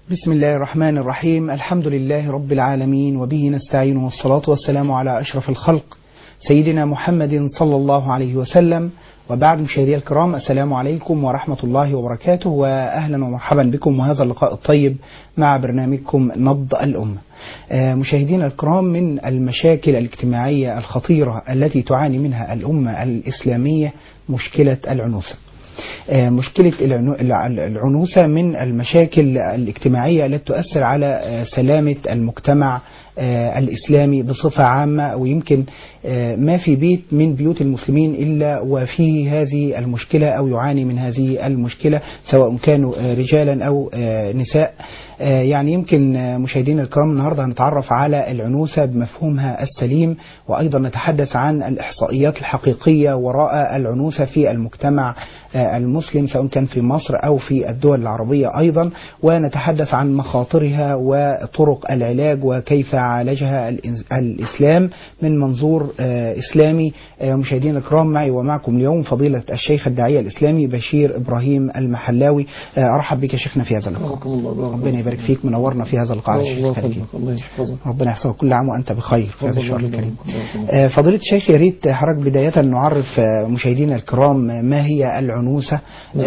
بسم الله الرحمن الرحيم. الحمد لله رب العالمين، وبه نستعين، والصلاة والسلام على أشرف الخلق سيدنا محمد صلى الله عليه وسلم. وبعد، مشاهدي الكرام، السلام عليكم ورحمة الله وبركاته، وأهلا ومرحبا بكم وهذا اللقاء الطيب مع برنامجكم نبض الأمة. مشاهدينا الكرام، من المشاكل الاجتماعية الخطيرة التي تعاني منها الأمة الإسلامية مشكلة العنوسة. مشكلة العنوسة من المشاكل الاجتماعية التي تؤثر على سلامة المجتمع الإسلامي بصفة عامة، ويمكن ما في بيت من بيوت المسلمين إلا وفيه هذه المشكلة أو يعاني من هذه المشكلة، سواء كانوا رجالا أو نساء. يعني يمكن مشاهدينا الكرام النهاردة هنتعرف على العنوسة بمفهومها السليم، وأيضا نتحدث عن الإحصائيات الحقيقية وراء العنوسة في المجتمع المسلم، سواء كان في مصر أو في الدول العربية أيضا، ونتحدث عن مخاطرها وطرق العلاج وكيف عالجها الإسلام من منظور إسلامي. مشاهدينا الكرام، معي ومعكم اليوم فضيلة الشيخ الداعية الإسلامي بشير إبراهيم المحلاوي. أرحب بك شيخنا في هذا اللقاء. ربنا يبارك فيك، منورنا في هذا اللقاء. الله يحفظك. ربنا يحفظك كل عام وأنت بخير في هذا الشهر الكريم. فضيلة الشيخ، يا ريت حضرتك بداية نعرف مشاهدينا الكرام ما هي العنوسة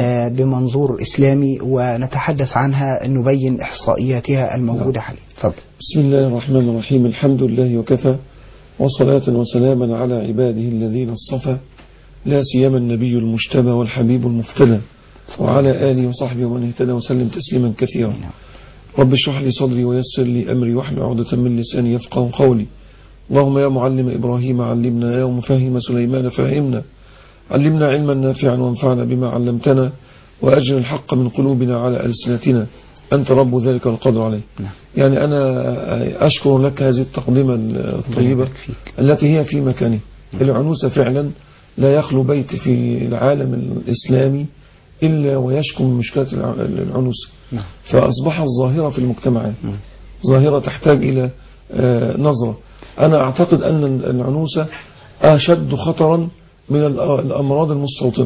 بمنظور إسلامي، ونتحدث عنها، نبين إحصائياتها الموجودة حاليا. تفضل. بسم الله الرحمن الرحيم. الحمد لله وكفى، وصلاة وسلاما على عباده الذين اصطفى، لا سيما النبي المجتبى والحبيب المفتدى، وعلى آله وصحبه ومن اهتدى وسلم تسليما كثيرا. رب اشرح لي صدري ويسر لي أمري واحلل عقدة من لساني يفقهوا قولي. اللهم يا معلم إبراهيم علمنا، يا مفهم سليمان فهمنا، علمنا علما نافعا وانفعنا بما علمتنا، وأجر الحق من قلوبنا على ألسنتنا، أنت رب ذلك القدر عليه. يعني أنا أشكر لك هذه التقدمة الطيبة التي هي في مكانه. العنوسة فعلا لا يخلو بيت في العالم الإسلامي إلا ويشكو من مشكلة العنوسة، فأصبحت ظاهرة في المجتمعات، ظاهرة تحتاج إلى نظرة. أنا أعتقد أن العنوسة أشد خطرا من الأمراض المستوطنة،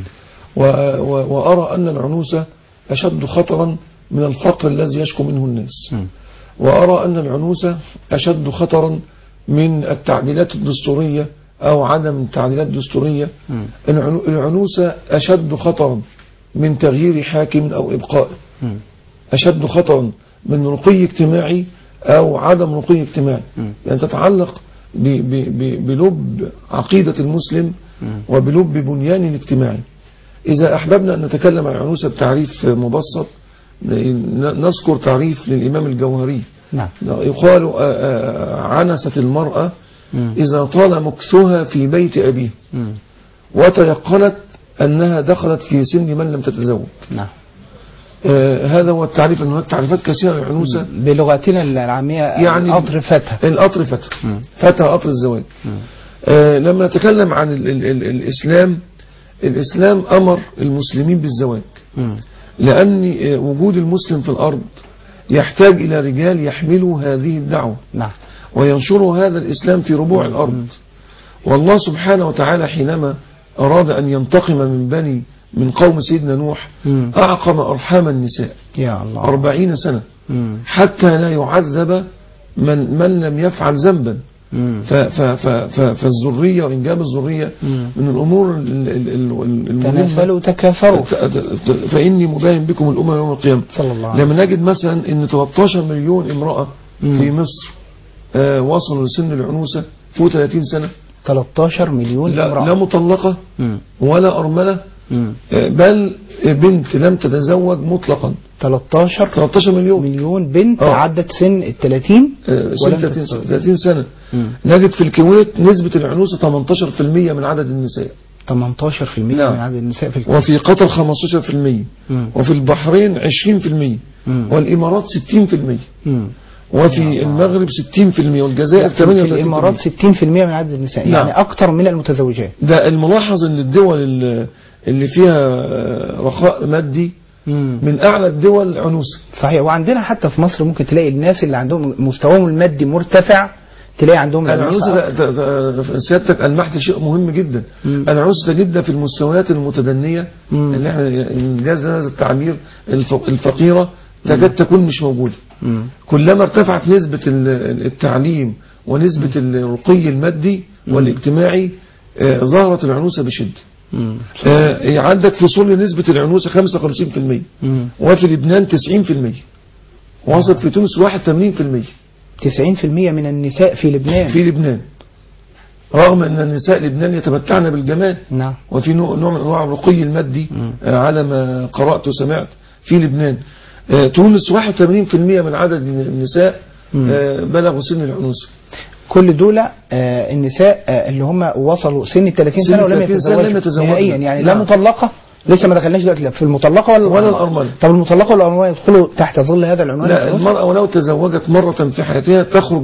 وأرى أن العنوسة أشد خطرا من الفقر الذي يشكو منه الناس، وأرى أن العنوسة أشد خطرا من التعديلات الدستورية أو عدم التعديلات الدستورية. العنوسة أشد خطرا من تغيير حاكم أو إبقاء، أشد خطرا من رقي اجتماعي أو عدم رقي اجتماعي، يعني تتعلق بلب عقيدة المسلم وبلب بنيان الاجتماعي. إذا أحببنا أن نتكلم عن العنوسة بتعريف مبسط، نذكر تعريف للإمام الجوهري. يقال عنست المرأة إذا طال مكثها في بيت أبيه وتيقنت أنها دخلت في سن من لم تتزوج. هذا هو التعريف. أن هناك تعريفات كثيرة للعنوسة بلغتنا العامية، يعني القطر فتى قطر الزواج. لما نتكلم عن الإسلام أمر المسلمين بالزواج، لأن وجود المسلم في الأرض يحتاج إلى رجال يحملوا هذه الدعوة وينشروا هذا الإسلام في ربوع الأرض. والله سبحانه وتعالى حينما أراد أن ينتقم من قوم سيدنا نوح أعقم أرحام النساء 40 سنة حتى لا يعذب من لم يفعل ذنبا. فالذرية وإنجاب الذرية من الأمور تناسلوا تكاثروا، فإني مباين بكم الأمم يوم القيامة. لما نجد مثلا أن 13 مليون امرأة في مصر وصلوا لسن العنوسة فوق 30 سنة. 13 مليون امرأة لا مطلقة ولا أرملة، بل بنت لم تتزوج مطلقا. 13 مليون بنت عدت سن 30 سنة. نجد في الكويت نسبة العنوسة 18% من عدد النساء. 18% من عدد النساء في الكويت. وفي قطر 15%، وفي البحرين 20%، والإمارات 60%، وفي المغرب 60%، والجزائر 38%. في الإمارات 60% من عدد النساء، يعني أكثر من المتزوجات. ده الملاحظ أن الدول اللي فيها رخاء مادي من أعلى الدول عنوسة. صحيح. وعندنا حتى في مصر ممكن تلاقي الناس اللي عندهم مستواهم المادي مرتفع تلاقي عندهم العنوسة. سيادتك ألمحت شيء مهم جدا. العنوسة جدا في المستويات المتدنية اللي احنا انجاز هذا التعبير، الفقيرة تكاد تكون مش موجودة. كلما ارتفعت نسبة التعليم ونسبة الرقي المادي والاجتماعي ظهرت العنوسة بشدة. عندك في سوريا نسبة العنوسة 55%، وفي لبنان 90%، وصلت في تونس 81%. 90% من النساء في لبنان رغم أن النساء لبنان يتمتعن بالجمال. نعم. وفي نوع من أنواع الرقي المادي على ما قرأت وسمعت في لبنان. تونس 81% من عدد النساء بلغوا سن العنوسة. كل دول النساء اللي هم وصلوا سن 30 سنة ولم يتزوجوا نهائيا، يعني لا مطلقة، لسه ما دخلناش دلوقتي في المطلقة ولا الأرملة. طب المطلقة والأرملة يدخلوا تحت ظل هذا العنوان؟ لا، المرأة ولو تزوجت مرة في حياتها تخرج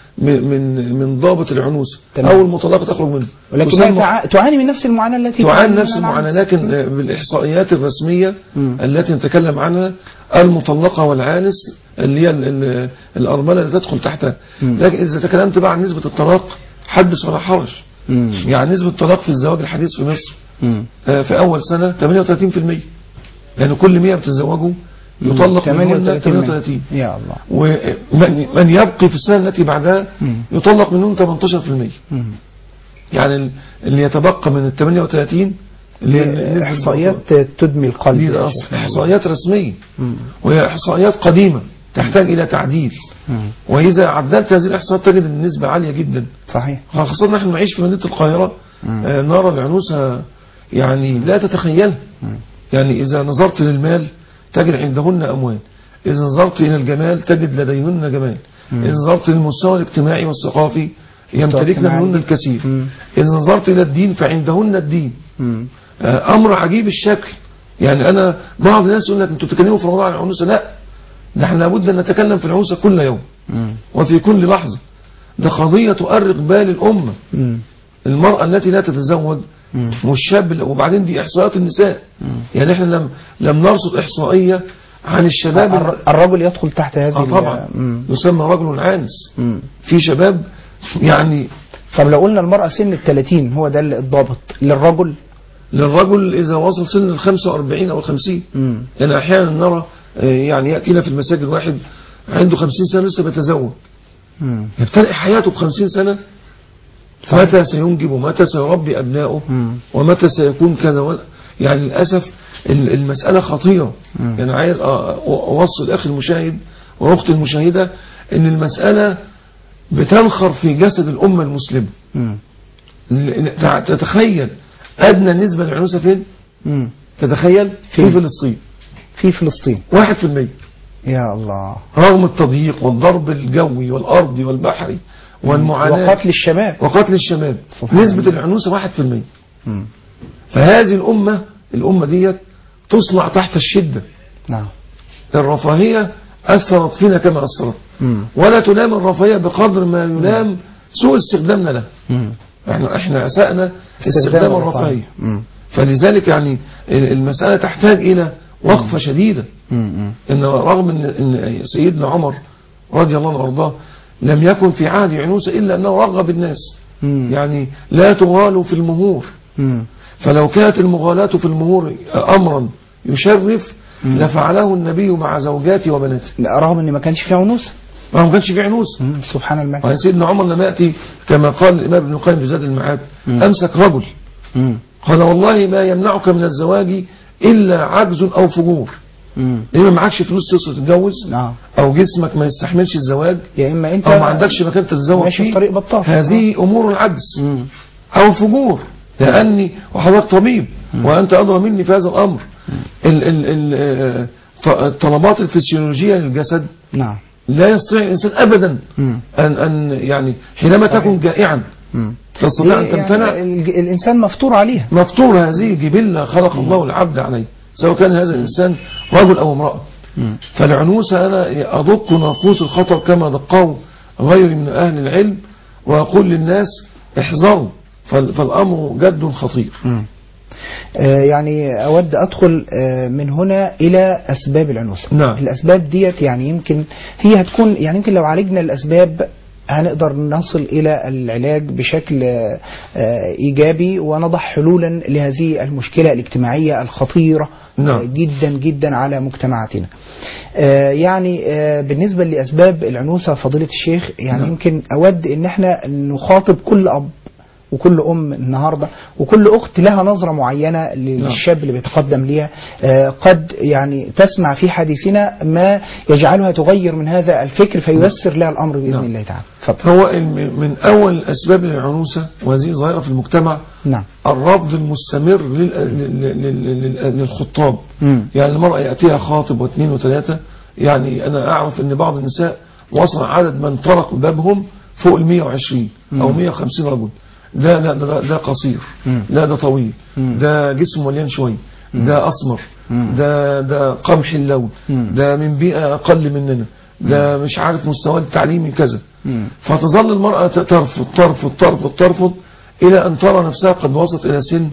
من ضابط العنوسة، أو المطلقة تخرج منه، ولكنها تعاني من نفس المعاناة التي تعاني نفس المعاناة. لكن بالإحصائيات الرسمية التي نتكلم عنها المطلقة والعانس اللي هي الأرملة اللي تدخل تحتها. لكن إذا تكلمت بقى عن نسبة الطلاق حدث ولا حرج. يعني نسبة الطلاق في الزواج الحديث في مصر في أول سنة 38%. يعني كل 100 بتتزوجوا يطلق 38. يا الله. ومن يبقي في السنة التي بعدها يطلق منهم 18%. يعني اللي يتبقى من ال 38 اللي إحصائيات تدمي القلب. دي إحصائيات رسمية، وهي إحصائيات قديمة تحتاج إلى تعديل. وإذا عدلت هذه الإحصائيات تجد النسبة عالية جدا. صحيح. خاصة نحن نعيش في مدينة القاهرة، نرى العنوسة يعني لا تتخيلها. يعني إذا نظرت للمال تجد عندهن أموال، إذا نظرت إلى الجمال تجد لديهن جمال، إذا نظرت للمستوى الاجتماعي والثقافي يمتلكن منهن الكثير، إذا نظرت إلى الدين فعندهن الدين. أمر عجيب الشكل. يعني أنا بعض الناس يقول لك أنتوا بتتكلموا في موضوع العنوسة. لا، ده احنا لابد أن نتكلم في العنوسة كل يوم وفي كل لحظة. ده قضية تؤرق بال الأمة. المرأة التي لا تتزوج والشاب، وبعدين دي إحصائيات النساء. يعني احنا لم نرصد إحصائية عن الشباب. الرجل يدخل تحت هذه طبعا يسمى رجل عانس. في شباب يعني. طب لو قلنا المرأة سن 30 هو ده الضابط للرجل إذا وصل سن 45 أو 50. يعني أحيانا نرى يعني يأتينا في المساجد واحد عنده 50 سنة لسه بيتزوج، يبتدئ حياته ب50 سنة. متى سينجب ومتى سيربي أبنائه ومتى سيكون كذا. يعني للأسف المسألة خطيرة. يعني عايز أوصل أخي المشاهد وأختي المشاهدة إن المسألة بتنخر في جسد الأمة المسلمة. تتخيل أدنى نسبة للعنوسة فين؟ تتخيل في فلسطين 1%. يا الله. رغم التضييق والضرب الجوي والأرضي والبحري والمعاناة وقتل الشباب نسبة العنوسة 1%. فهذه الأمة ديت تصنع تحت الشدة. نعم. الرفاهية أثرت فينا كما أثرت، ولا تلام الرفاهية بقدر ما يلام سوء استخدامنا له. احنا أسأنا استخدام الرفاهية. فلذلك يعني المسألة تحتاج إلى وقفة شديدة. إن رغم إن سيدنا عمر رضي الله عنه وارضاه لم يكن في عهد عنوسة إلا أنه رغب الناس. يعني لا تغالوا في المهور. فلو كانت المغالاة في المهور أمرا يشرف لفعله النبي مع زوجاته وبناته. رغم أن ما كانش في عنوسة. سبحان الملك. سيدنا عمر لما يأتي كما قال الإمام ابن القيم في زاد المعاد أمسك رجل قال والله ما يمنعك من الزواج إلا عجز أو فجور. إما معكش فلوس تتجوز، أو جسمك ما يستحملش الزواج، يا إما أنت أو ما عندكش مكان تتزوج فيه. طريق بطال. هذه أمور العجز أو فجور. لأني وحضرتك طبيب وأنت أدرى مني في هذا الأمر. الطلبات الفسيولوجية للجسد لا يستطيع الإنسان أبدا أن يعني حينما تكون جائعا تستطيع أن تمتنع. يعني الإنسان مفطور عليها. مفطور. هذه جبلة خلق الله العبد عليه، سواء كان هذا الإنسان رجل أو امرأة. فالعنوسة أنا أدق ناقوس الخطر كما دقه غيري من أهل العلم، وأقول للناس احذروا، فالأمر جد خطير. يعني أود أدخل من هنا إلى أسباب العنوسة. نعم. الأسباب ديت يعني يمكن هي هتكون، يعني يمكن لو عالجنا الأسباب هنقدر نصل إلى العلاج بشكل إيجابي ونضع حلولا لهذه المشكلة الاجتماعية الخطيرة جدا جدا على مجتمعاتنا. يعني بالنسبة لأسباب العنوسة فضيلة الشيخ، يعني يمكن أود إن احنا نخاطب كل أب وكل أم النهاردة وكل أخت لها نظرة معينة للشاب اللي بيتقدم ليها، قد يعني تسمع في حديثنا ما يجعلها تغير من هذا الفكر فييسر لها الأمر بإذن الله تعالى. هو من أول أسباب العنوسة وهذه ظاهرة في المجتمع الرفض المستمر للخطاب. يعني المرأة يأتيها خاطب واثنين وثلاثة، يعني أنا أعرف أن بعض النساء وصل عدد من طرق بابهم فوق 120 أو 150 رجل. ده قصير، لا ده طويل، ده جسم مليان شوي، ده أسمر، ده قمح اللون، ده من بيئة أقل مننا، ده مش عارف مستوى التعليمي كذا. فتظل المرأة ترفض ترفض ترفض ترفض إلى أن ترى نفسها قد وصلت إلى سن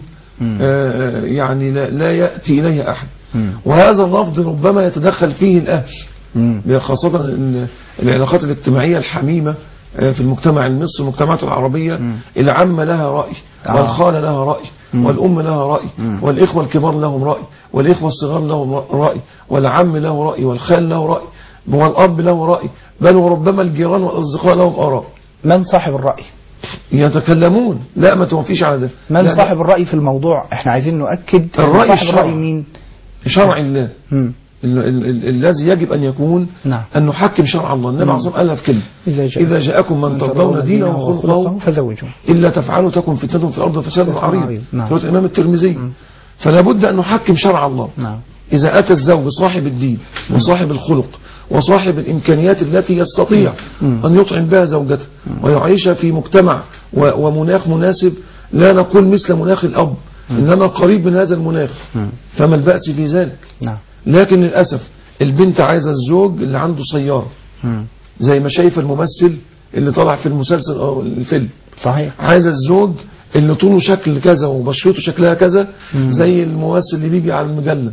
يعني لا يأتي إليها أحد. وهذا الرفض ربما يتدخل فيه الأهل، خاصة العلاقات الاجتماعية الحميمة في المجتمع المصري والمجتمعات العربية. العمة لها رأي، والخالة لها رأي، والأم لها رأي، والإخوة الكبار لهم رأي، والإخوة الصغار لهم رأي، والعم له رأي، والخال له رأي، والأب له رأي، بل وربما الجيران والأصدقاء لهم آراء. من صاحب الرأي؟ يتكلمون. لا ما توفيش على ده. من صاحب الرأي في الموضوع؟ احنا عايزين نؤكد صاحب الرأي مين؟ شرع الله الذي يجب أن يكون أن نحكم شرع الله. النبي عليه الصلاة والسلام قال في كلمة: إذا جاءكم من ترضون دينه وخلقه فزوجوه، إلا تفعلوا تكن فتنة في الأرض وفساد عريض. رواية الإمام الترمذي. فلا بد أن نحكم شرع الله. إذا أتى الزوج صاحب الدين وصاحب الخلق وصاحب الإمكانيات التي يستطيع أن يطعم بها زوجته ويعيشها في مجتمع ومناخ مناسب، لا نقول مثل مناخ الأب، إنما قريب من هذا المناخ، فما البأس في ذلك. لكن للأسف البنت عايزة الزوج اللي عنده سيارة، زي ما شايف الممثل اللي طلع في المسلسل أو الفيلم. صحيح. عايزة الزوج اللي طوله شكل كذا وبشرته شكلها كذا، زي الممثل اللي بيجي على المجلة،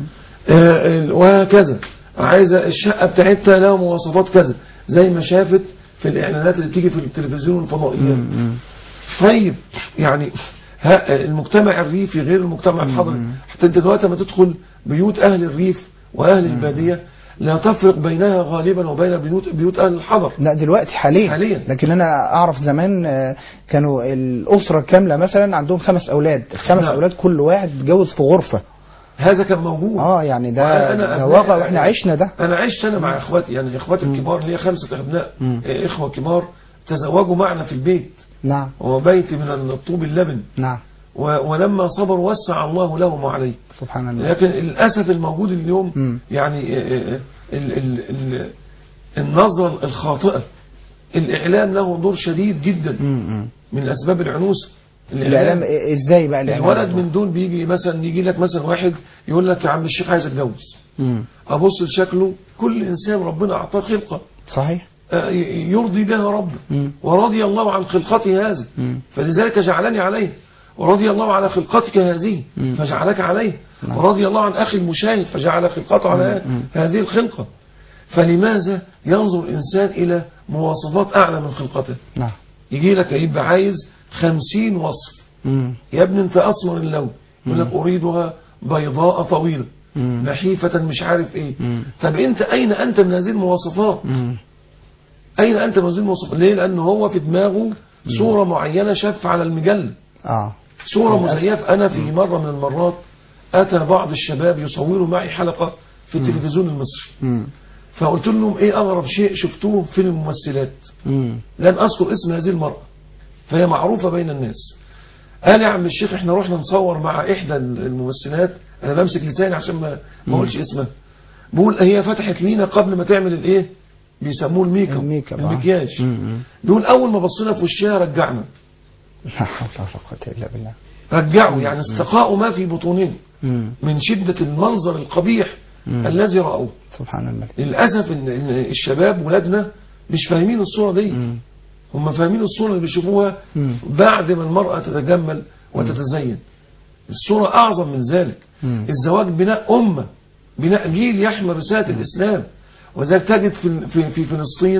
وهكذا. عايزة الشقة بتاعتها لها مواصفات كذا، زي ما شافت في الإعلانات اللي بتيجي في التلفزيون والفضائيات. طيب يعني المجتمع الريفي غير المجتمع الحضري. حتى انت دلوقتي لما تدخل بيوت أهل الريف وأهل البادية لا تفرق بينها غالبا وبين بيوت أهل الحضر. لا دلوقتي حاليا. لكن أنا أعرف زمان كانوا الأسرة كاملة مثلا عندهم 5 أولاد، ال5 أولاد كل واحد اتجوز في غرفة. هذا كان موجود. يعني ده واقع واحنا عشنا ده. أنا عشت مع إخواتي، يعني إخواتي الكبار لي 5 أبناء، إخوة كبار تزوجوا معنا في البيت. نعم. وبيت من الطوب اللبن. نعم. ولما صبروا وسع الله لهم عليه. سبحان الله. لكن للأسف الموجود اليوم يعني النظرة الخاطئة. الإعلام له دور شديد جدا من أسباب العنوسة. الإعلام إزاي بقى الإعلام؟ الولد من دول بيجي مثلا، يجي لك مثلا واحد يقول لك: يا عم الشيخ عايز اتجوز. أبص لشكله، كل إنسان ربنا أعطاه خلقة. صحيح. يرضي بها ربه، ورضي الله عن خلقته هذه فلذلك جعلني عليه، ورضي الله على خلقتك هذه فجعلك عليه، ورضي الله عن أخي المشاهد فجعل خلقته على هذه الخلقة. فلماذا ينظر الإنسان إلى مواصفات أعلى من خلقته؟ يجي لك يبقى عايز 50 وصف. يا ابني أنت أسمر اللون، يقول لك: أريدها بيضاء طويلة نحيفة مش عارف إيه. طب أنت أين أنت من هذه المواصفات؟ أين أنت من هذه المواصفات؟ ليه؟ لأنه هو في دماغه صورة معينة شاف على المجلة، صورة مزيفة. أنا في مرة من المرات أتى بعض الشباب يصوروا معي حلقة في التلفزيون المصري، فقلت لهم: إيه أغرب شيء شفتوه في الممثلات؟ لن أذكر اسم هذه المرأة فهي معروفة بين الناس. قال: يا عم الشيخ احنا رحنا نصور مع إحدى الممثلات، أنا بمسك لساني عشان ما أقولش اسمها، بقول هي فتحت لينا قبل ما تعمل الإيه بيسموه الميكياج. بيقول: أول ما بصينا في وشها رجعنا. لا حول ولا قوة إلا بالله. رجعوا يعني استقاءوا ما في بطونهم من شدة المنظر القبيح الذي رأوه. سبحان الله. للأسف إن الشباب ولادنا مش فاهمين الصورة دي. هم فاهمين الصورة اللي بيشوفوها بعد ما المرأة تتجمل وتتزين. الصورة أعظم من ذلك. الزواج بناء أمة، بناء جيل يحمل رسالة الإسلام. وذلك تجد في فلسطين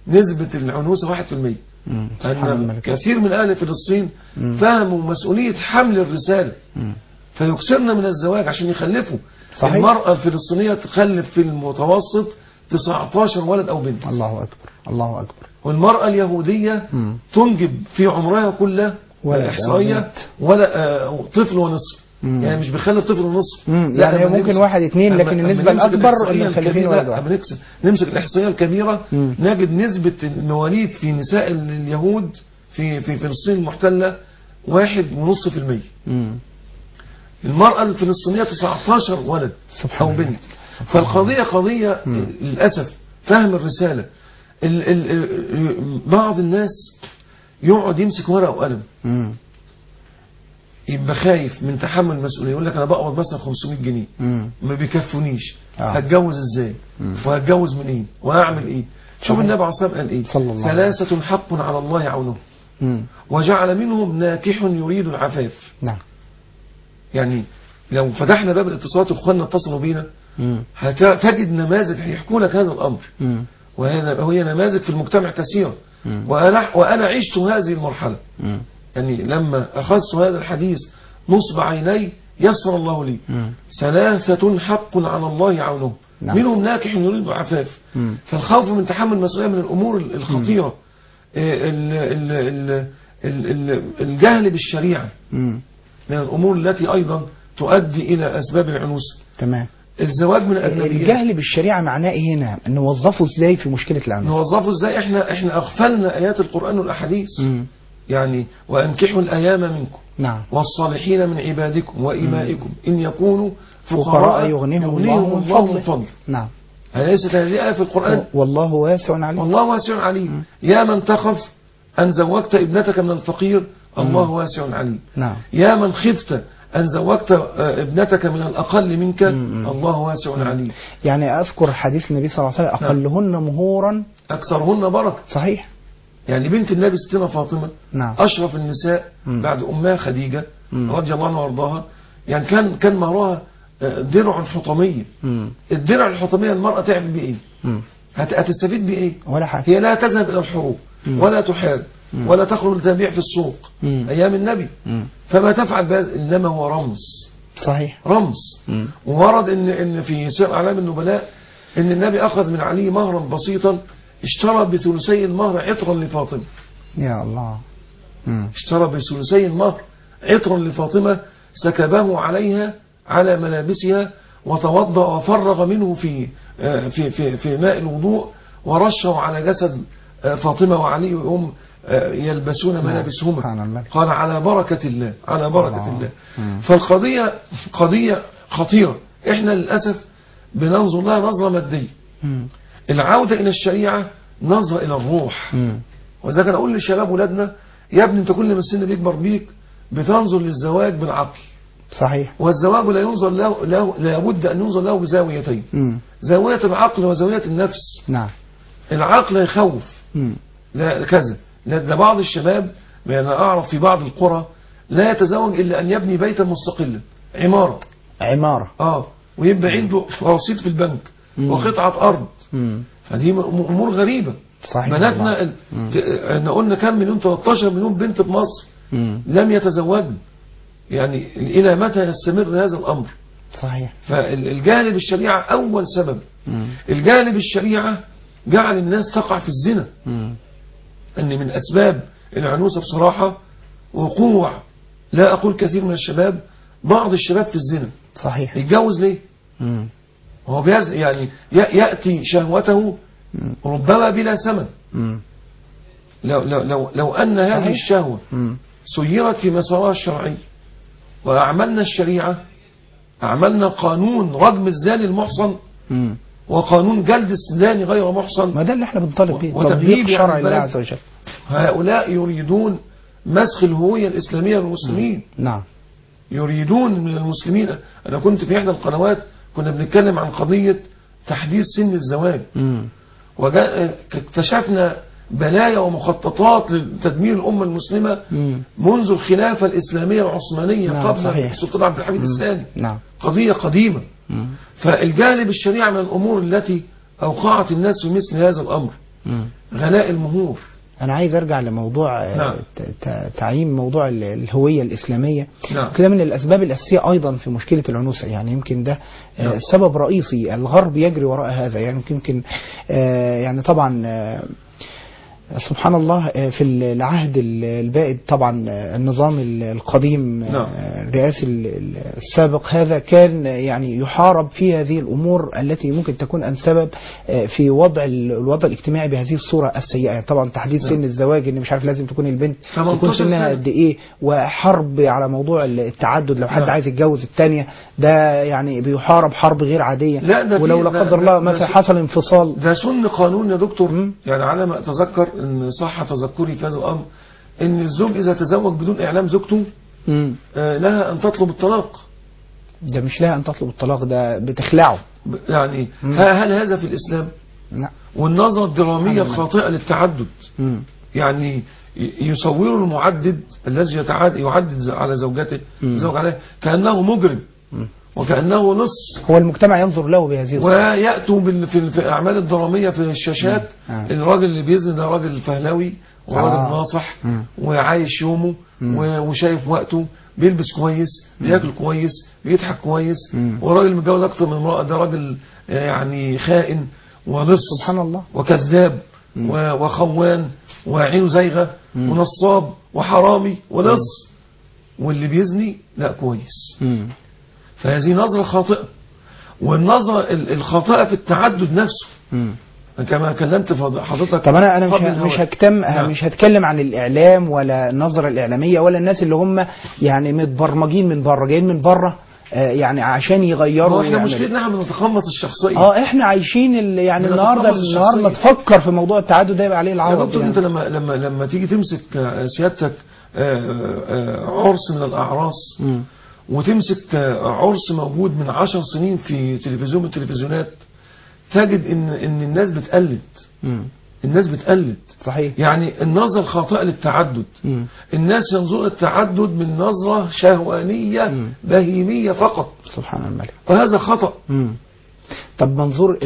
نسبة العنوسة 1%. أن كثير من أهل فلسطين فهموا مسؤولية حمل الرسالة فيكسرن من الزواج عشان يخلفوا. صحيح. المرأة الفلسطينية تخلف في المتوسط 19 ولد أو بنت. الله أكبر الله أكبر. والمرأة اليهودية تنجب في عمرها كله إحصائية ولا طفل ونصف. يعني مش بيخلف طفل ونصف، يعني ممكن واحد اتنين، لكن النسبة الأكبر اللي مخلفين ولد واحد. نمسك الإحصائية الكبيرة نجد نسبة المواليد في نساء اليهود في فلسطين المحتلة 1.5%. المرأة الفلسطينية 19 ولد أو بنت. فالقضية قضية للأسف فهم الرسالة. بعض الناس يقعد يمسك ورقة وقلم يبقى خايف من تحمل المسؤولية، يقول لك أنا بقبض مثلا 500 جنيه ما بيكفونيش، هتجوز إزاي وهتجوز منين وهعمل إيه؟ شوف النبي عليه الصلاة والسلام قال إيه؟ 3 حق على الله عونه وجعل منهم ناكح يريد العفاف. نعم. يعني لو فتحنا باب الاتصالات واخواننا اتصلوا بينا هتجد نماذج يحكوا لك هذا الأمر. وهي نماذج في المجتمع كثيرة. وأنا عشت هذه المرحلة. يعني لما أخذت هذا الحديث نصب عيني يسر الله لي. 3 حق على الله عونه. نعم. منهم ناكح يريد عفاف. فالخوف من تحمل المسؤولية من الأمور الخطيرة. الجهل بالشريعة من الأمور التي أيضا تؤدي إلى أسباب العنوسة. تمام. الزواج من الأجنبيات. الجهل بالشريعة معناه إيه هنا؟ نوظفه إزاي في مشكلة العنوسة؟ نوظفه إزاي؟ إحنا أغفلنا آيات القرآن والأحاديث. يعني وأنكحوا الأيام منكم. نعم. والصالحين من عبادكم وإمائكم إن يكونوا فقراء يغنيهم الله من فضله. نعم. أليست هذه آية في القرآن؟ والله واسع عليم. والله واسع عليم. يا من تخف أن زوجت ابنتك من الفقير الله واسع عليم. نعم. يا من خفت أن زوجت ابنتك من الأقل منك الله واسع عليم. يعني أذكر حديث النبي صلى الله عليه وسلم أقلهن مهورا أكثرهن بركة. صحيح. يعني بنت النبي ستنا فاطمة نعم. أشرف النساء بعد أمها خديجة رضي الله عنها وارضاها. يعني كان مهرها درع حطمية. الدرع الحطمية المرأة تعمل بإيه؟ هتستفيد بإيه؟ ولا حاجة. هي لا تذهب إلى الحروب ولا تحارب ولا تخرج لتبيع في السوق أيام النبي. فما تفعل بهذا إنما هو رمز. صحيح. رمز. وورد إن في سير أعلام النبلاء إن النبي أخذ من علي مهرا بسيطا اشترى بثلثي المهر عطرا لفاطمة. يا الله. اشترى بثلثي المهر عطرا لفاطمة سكبه عليها على ملابسها وتوضأ وفرغ منه في ماء الوضوء ورشه على جسد فاطمة وعلي وهم يلبسون ملابسهما. قال على بركة الله على بركة الله. فالقضية قضية خطيرة. احنا للأسف بننظر لها نظرة مادية. العودة إلى الشريعة نظرة إلى الروح. وذلك أنا أقول للشباب ولادنا يا ابني أنت كل ما السن بيكبر بيك بتنظر للزواج بالعقل. صحيح. والزواج لا ينظر له لابد أن ينظر له بزاويتين. زاوية العقل وزاوية النفس. نعم. العقل يخوف لا كذا. لا بعض الشباب يعني أعرف في بعض القرى لا يتزوج إلا أن يبني بيتا مستقلا عمارة ويبقى عنده رصيد في البنك وقطعة أرض. فدي أمور غريبة. صحيح. بناتنا احنا قلنا كم مليون 13 مليون بنت في مصر لم يتزوجن. يعني إلى متى يستمر هذا الأمر؟ صحيح. فالجهل بالشريعة أول سبب. الجهل بالشريعة جعل الناس تقع في الزنا. أن من أسباب العنوسة بصراحة وقوع لا أقول كثير من الشباب بعض الشباب في الزنا. صحيح. يتجوز ليه؟ هو يعني يأتي شهوته ربما بلا ثمن. لو أن هذه الشهوة سيرت في مسارها الشرعي وأعملنا الشريعة أعملنا قانون رجم الزاني المحصن وقانون جلد الزاني غير محصن. ما ده اللي احنا بنطالب بيه وتبليغ شرع الله عز وجل. هؤلاء يريدون مسخ الهوية الإسلامية للمسلمين. نعم. يريدون من المسلمين. أنا كنت في إحدى القنوات كنا بنتكلم عن قضية تحديث سن الزواج. واكتشفنا بلايا ومخططات لتدمير الأمة المسلمة منذ الخلافة الإسلامية العثمانية. نعم. قبل السلطان عبد الحميد الثاني. نعم. قضية قديمة. فالجانب الشريعة من الأمور التي أوقعت الناس في مثل هذا الأمر. غلاء المهور. أنا عايز أرجع لموضوع نعم. تعيين موضوع الهوية الإسلامية. نعم. كده من الأسباب الأساسية أيضا في مشكلة العنوسة، يعني يمكن ده نعم. سبب رئيسي الغرب يجري وراء هذا. يعني يمكن يعني طبعا سبحان الله في العهد البائد طبعا النظام القديم الرئاسي السابق هذا كان يعني يحارب في هذه الأمور التي ممكن تكون السبب في وضع الوضع الاجتماعي بهذه الصورة السيئة. طبعا تحديد سن الزواج، ان مش عارف لازم تكون البنت يكون سنها قد ايه، وحرب على موضوع التعدد لو حد عايز يتجوز الثانيه ده يعني بيحارب حرب غير عادية. ولو لا قدر الله مثلا حصل انفصال، ده سن قانون يا دكتور. يعني على ما اتذكر ان صح تذكري في هذا الامر ان الزوج اذا تزوج بدون اعلام زوجته لها ان تطلب الطلاق. ده مش لها ان تطلب الطلاق، ده بتخلعه يعني. هل هذا في الاسلام؟ لا. والنظرة الدرامية الخاطئة للتعدد، يعني يصور المعدد الذي يعدد على زوجته يتزوج عليها كأنه مجرم وكأنه لص. هو المجتمع ينظر له بهذه الصورة. ويأتوا في الأعمال الدرامية في الشاشات الراجل اللي بيزن ده راجل فهلاوي وراجل ناصح وعايش يومه وشايف وقته، بيلبس كويس، بياكل كويس، بيضحك كويس. وراجل متجوز أكثر من امرأة ده راجل يعني خائن ولص سبحان الله وكذاب وخوان وعينه زيغة ونصاب وحرامي ولص. واللي بيزني لا كويس. فهذه نظرة خاطئة. والنظرة الخاطئة في التعدد نفسه كما كلمت حضرتك. طب انا مش هتكلم عن الاعلام ولا النظرة الاعلامية ولا الناس اللي هم يعني متبرمجين من بره، جايين من بره يعني عشان يغيروا. احنا مشكلتنا احنا بنتقمص الشخصيه. احنا عايشين يعني النهارده ما تفكر في موضوع التعدد ده يبقى عليه العوض. يا دكتور انت لما تيجي تمسك سيادتك عرس من الاعراس وتمسك عرس موجود من 10 سنين في تلفزيون من التلفزيونات، تجد ان الناس بتقلد. الناس بتقلد. صحيح. يعني النظرة الخاطئة للتعدد. الناس ينظرون التعدد من نظرة شهوانية بهيمية فقط. سبحان الملك. وهذا خطأ. طب منظور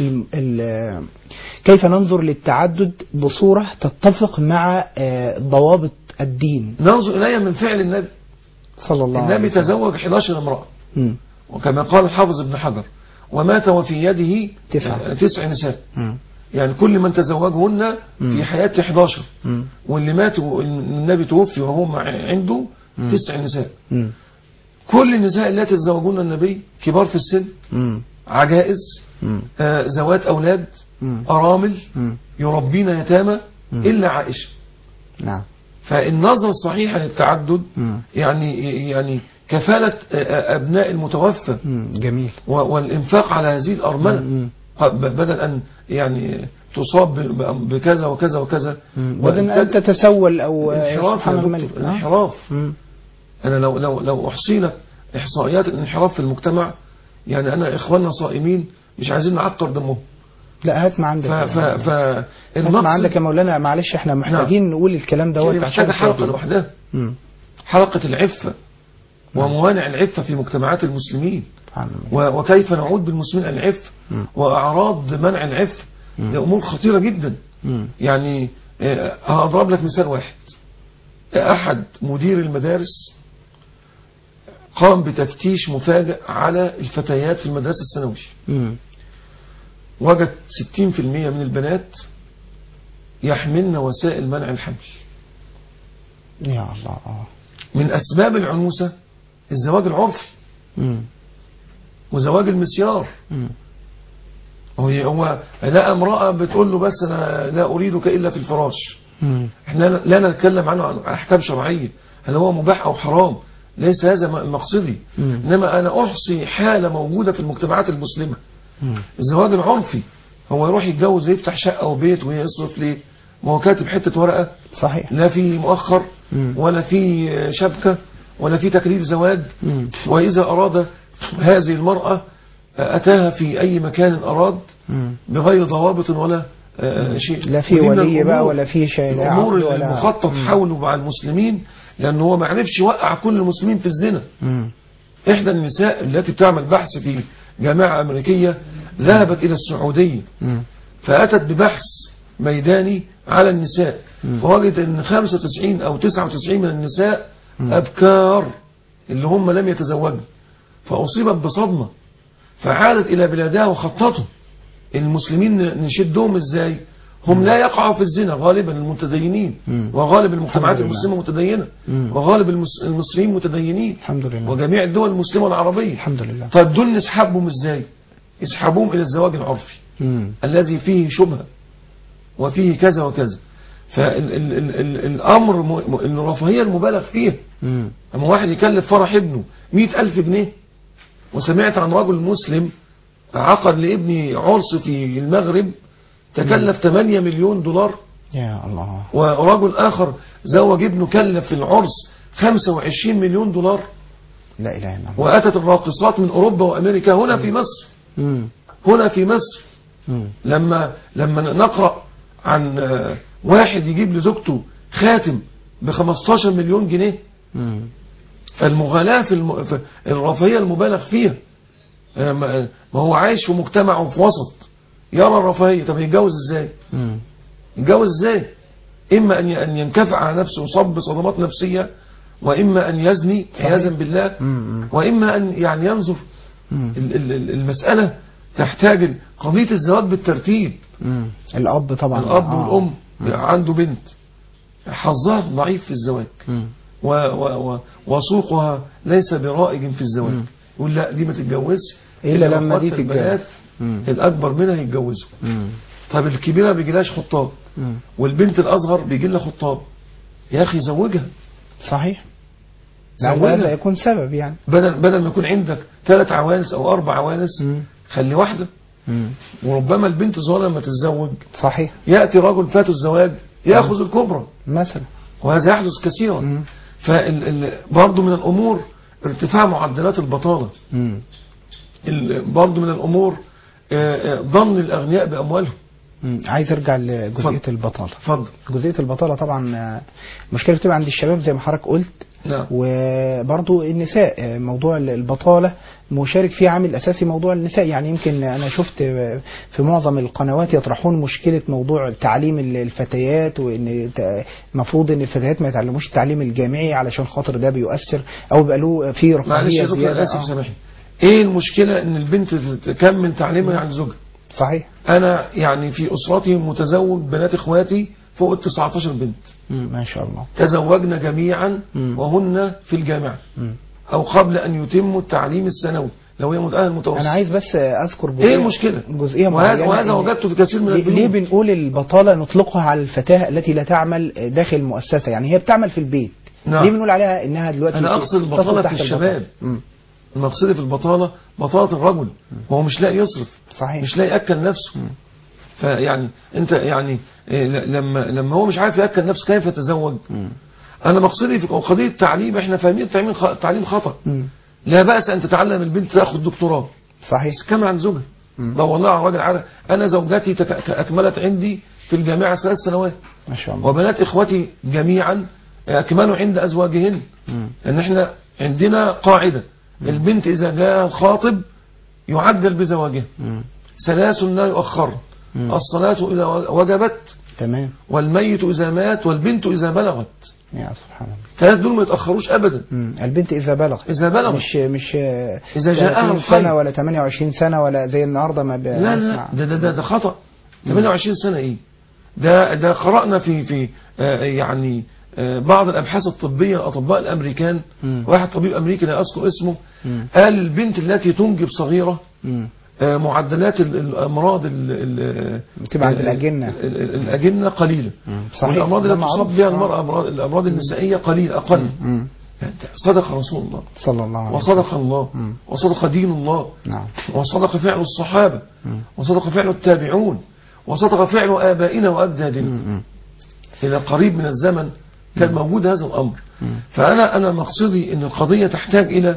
كيف ننظر للتعدد بصورة تتفق مع ضوابط الدين؟ ننظر إليها من فعل النبي صلى الله عليه وسلم. النبي تزوج 11 امرأة وكما قال الحافظ ابن حجر ومات وفي يده 9 نساء. يعني كل من تزوجهن في حياته 11 واللي ماتوا النبي توفي وهو عنده 9 نساء. كل النساء التي تزوجون النبي كبار في السن، عجائز، ذوات أولاد، أرامل، يربين يتامى إلا عائشة. نعم. فالنظرة الصحيحة للتعدد يعني كفالة أبناء المتوفى. جميل. والإنفاق على هذه الأرملة بدل أن يعني تصاب بكذا وكذا وكذا بدل أن تتسول أو انحراف. أنا لو أحصي لك إحصائيات الانحراف في المجتمع، يعني أنا إخواننا صائمين مش عايزين نعكر دمهم. لا هات ما عندك. هات ما عندك يا مولانا. معلش احنا محتاجين نقول الكلام دوت محتاجة حلقة لوحدها. حلقة العفة وموانع العفة في مجتمعات المسلمين وكيف نعود بالمسلمين العفة وأعراض منع العفة. دي أمور خطيرة جدا. يعني هضرب لك مثال واحد. أحد مدير المدارس قام بتفتيش مفاجئ على الفتيات في المدرسة الثانوية. وجد 60% من البنات يحملن وسائل منع الحمل. يا الله. من أسباب العنوسة الزواج العرفي وزواج المسيار. هو لا امرأة بتقول له بس أنا لا أريدك إلا في الفراش. احنا لا نتكلم عنه عن أحكام شرعية هل هو مباح أو حرام، ليس هذا مقصدي. إنما أنا أحصي حالة موجودة في المجتمعات المسلمة. الزواج العرفي هو يروح يتجوز يفتح شقة وبيت ويصرف ليه؟ ما هو كاتب حتة ورقة. صحيح. لا في مؤخر ولا في شبكة ولا في تكليف زواج. وإذا أراد هذه المرأة أتاها في أي مكان أراد بغير ضوابط ولا شيء. لا في ولي بقى ولا في شيء. الأمور المخطط حوله مع المسلمين لأنه هو ما عرفش يوقع كل المسلمين في الزنا. إحدى النساء التي بتعمل بحث في جامعة أمريكية ذهبت إلى السعودية فأتت ببحث ميداني على النساء، فوجد ان 95 او 99 من النساء أبكار اللي هم لم يتزوجوا، فأصيبت بصدمة فعادت إلى بلادها وخططوا المسلمين نشدهم ازاي. هم لا يقعوا في الزنا غالبا المتدينين، وغالب المجتمعات المسلمة متدينة، وغالب المصريين متدينين الحمد لله، وجميع الدول المسلمة العربية الحمد لله. طيب دول نسحبهم ازاي؟ يسحبهم إلى الزواج العرفي الذي فيه شبهة وفيه كذا وكذا. فالأمر الرفاهية المبالغ فيها. أما واحد يكلف فرح ابنه 100,000 جنيه، وسمعت عن رجل مسلم عقد لابني عرس في المغرب تكلف 8 مليون دولار. يا الله. ورجل آخر زوج ابنه كلف في العرس 25 مليون دولار. لا إله إلا الله. وأتت الراقصات من أوروبا وأمريكا هنا في مصر. هنا في مصر. لما نقرأ عن واحد يجيب لزوجته خاتم ب15 مليون جنيه. فالمغالاة في الرفاهية المبالغ فيها. ما هو عايش في مجتمع وفي وسط يرى الرفاهية. طب يتجوز ازاي؟ يتجوز ازاي؟ إما أن ينكفع على نفسه ويصاب بصدمات نفسية، وإما أن يزني عياذا بالله، وإما أن يعني ينظر. المسألة تحتاج قضية الزواج بالترتيب. الأب طبعا، الأب والأم عنده بنت حظها ضعيف في الزواج وسوقها ليس برائج في الزواج، يقول لا دي ما تتجوزش إلا لما دي تتجوز، الأكبر منها يتجوزوا. طب الكبيرة بيجيلهاش خطاب، والبنت الأصغر بيجي لها خطاب. يا أخي زوجها. صحيح. هذا يكون سبب يعني. بدل ما يكون عندك 3 عوانس أو 4 عوانس، خلي واحدة. وربما البنت الصغيرة لما تتزوج صحيح يأتي رجل فات الزواج يأخذ الكبرى مثلا، وهذا يحدث كثيرا. برضو من الأمور ارتفاع معدلات البطالة. برضو من الأمور ضمن الأغنياء بأموالهم. عايز ارجع لجزئية البطالة. اتفضل. جزئية البطالة طبعا مشكلة بتبقى عند الشباب زي ما حضرتك قلت. نعم. وبرضو النساء موضوع البطالة مشارك فيه عامل أساسي موضوع النساء. يعني يمكن أنا شفت في معظم القنوات يطرحون مشكلة موضوع تعليم الفتيات، وإن المفروض إن الفتيات ما يتعلموش التعليم الجامعي علشان خاطر ده بيؤثر أو بيبقى له فيه رفاهية زيادة. آسف سامحني. إيه المشكلة إن البنت تكمل تعليمها عن زوجها؟ صحيح. أنا يعني في أسرتي متزوج بنات إخواتي فوق 19 بنت. ما شاء الله. تزوجنا جميعا وهن في الجامعة أو قبل أن يتموا التعليم الثانوي لو هي متوسط. أنا عايز بس أذكر إيه المشكلة؟ جزئية وهذا وجدته في كثير من البيوت. ليه بنقول البطالة نطلقها على الفتاة التي لا تعمل داخل المؤسسة؟ يعني هي بتعمل في البيت. نعم. ليه بنقول عليها إنها دلوقتي؟ أنا أقصد البطالة في الشباب. المقصد في البطالة بطالة الرجل، وهو مش لاقي يصرف. صحيح. مش لاقي يأكل نفسه. فيعني انت يعني لما هو مش عارف يأكل نفسه كيف يتزوج؟ انا مقصدي في قضية التعليم، احنا فاهمين التعليم خطأ. لا بأس ان تتعلم البنت تاخد دكتوراه. صحيح. كما عن زوجها. دورنا على راجل عارف. انا زوجتي اكملت عندي في الجامعة 3 سنوات. ما شاء الله. وبنات اخوتي جميعا اكملوا عند ازواجهن. ان احنا عندنا قاعدة، البنت اذا جاء الخاطب يعجل بزواجها. 3 لا يؤخر. الصلاة إذا وجبت، تمام، والميت إذا مات، والبنت إذا بلغت. يا سبحان الله. 3 دول ما يتأخروش أبدا. البنت إذا بلغت. مش إذا جاءها سنة ولا 28 سنة ولا زي النهاردة ما لا ده خطأ. 28 سنة إيه؟ ده قرأنا في يعني بعض الأبحاث الطبية الأطباء الأمريكان. واحد طبيب أمريكي لا أذكر اسمه قال البنت التي تنجب صغيرة معدلات الأمراض بتبقى عند الأجنة قليلة. صحيح. والأمراض التي تصاب بها المرأة الأمراض النسائية قليلة أقل. صدق رسول الله صلى الله عليه وسلم، وصدق الله، وصدق دين الله. نعم. وصدق فعل الصحابة، وصدق فعل التابعون، وصدق فعل آبائنا وأجدادنا. إلى قريب من الزمن كان موجود هذا الأمر. فأنا مقصدي أن القضية تحتاج إلى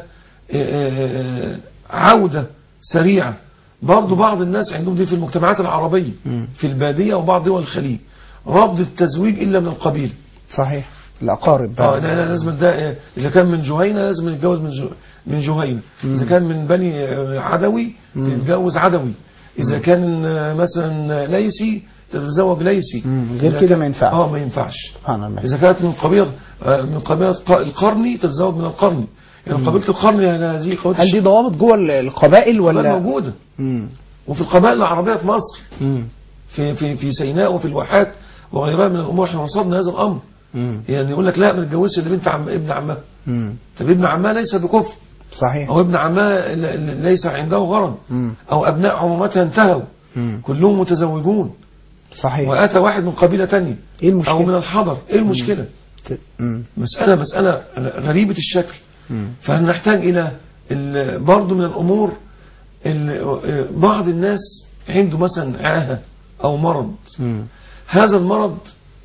عودة سريعة. برضو بعض الناس عندهم دي في المجتمعات العربية في البادية وبعض دول الخليج رفض التزويج إلا من القبيلة. صحيح. الأقارب لا لازم ده إذا كان من جهينة لازم يتجوز من جهينة. إذا كان من بني عدوي تتجوز عدوي. إذا كان مثلا ليسي تتزوج ليسي. غير كده ما ينفعش. ما ينفعش. سبحان الله. إذا كانت من قبيلة القرني تتزوج من القرني، يعني قبيلة القرني هذه قبيلة. هل دي ضوابط جوه القبائل ولا موجودة؟ وفي القبائل العربية في مصر، في سيناء وفي الواحات وغيرها من الأمور احنا وصلنا هذا الأمر. يعني يقول لك لا ما تتجوزش الا بنت ابن عمها. طب ابن عمها ليس بكفر. صحيح. أو ابن عمها ليس عنده غرض. أو أبناء عمومتها انتهوا كلهم متزوجون. صحيح. وأتى واحد من قبيلة تانية إيه المشكلة؟ أو من الحضر، إيه المشكلة؟ مسألة غريبة الشكل. فنحتاج إلى برضو من الأمور بعض الناس عنده مثلا عاهة أو مرض. هذا المرض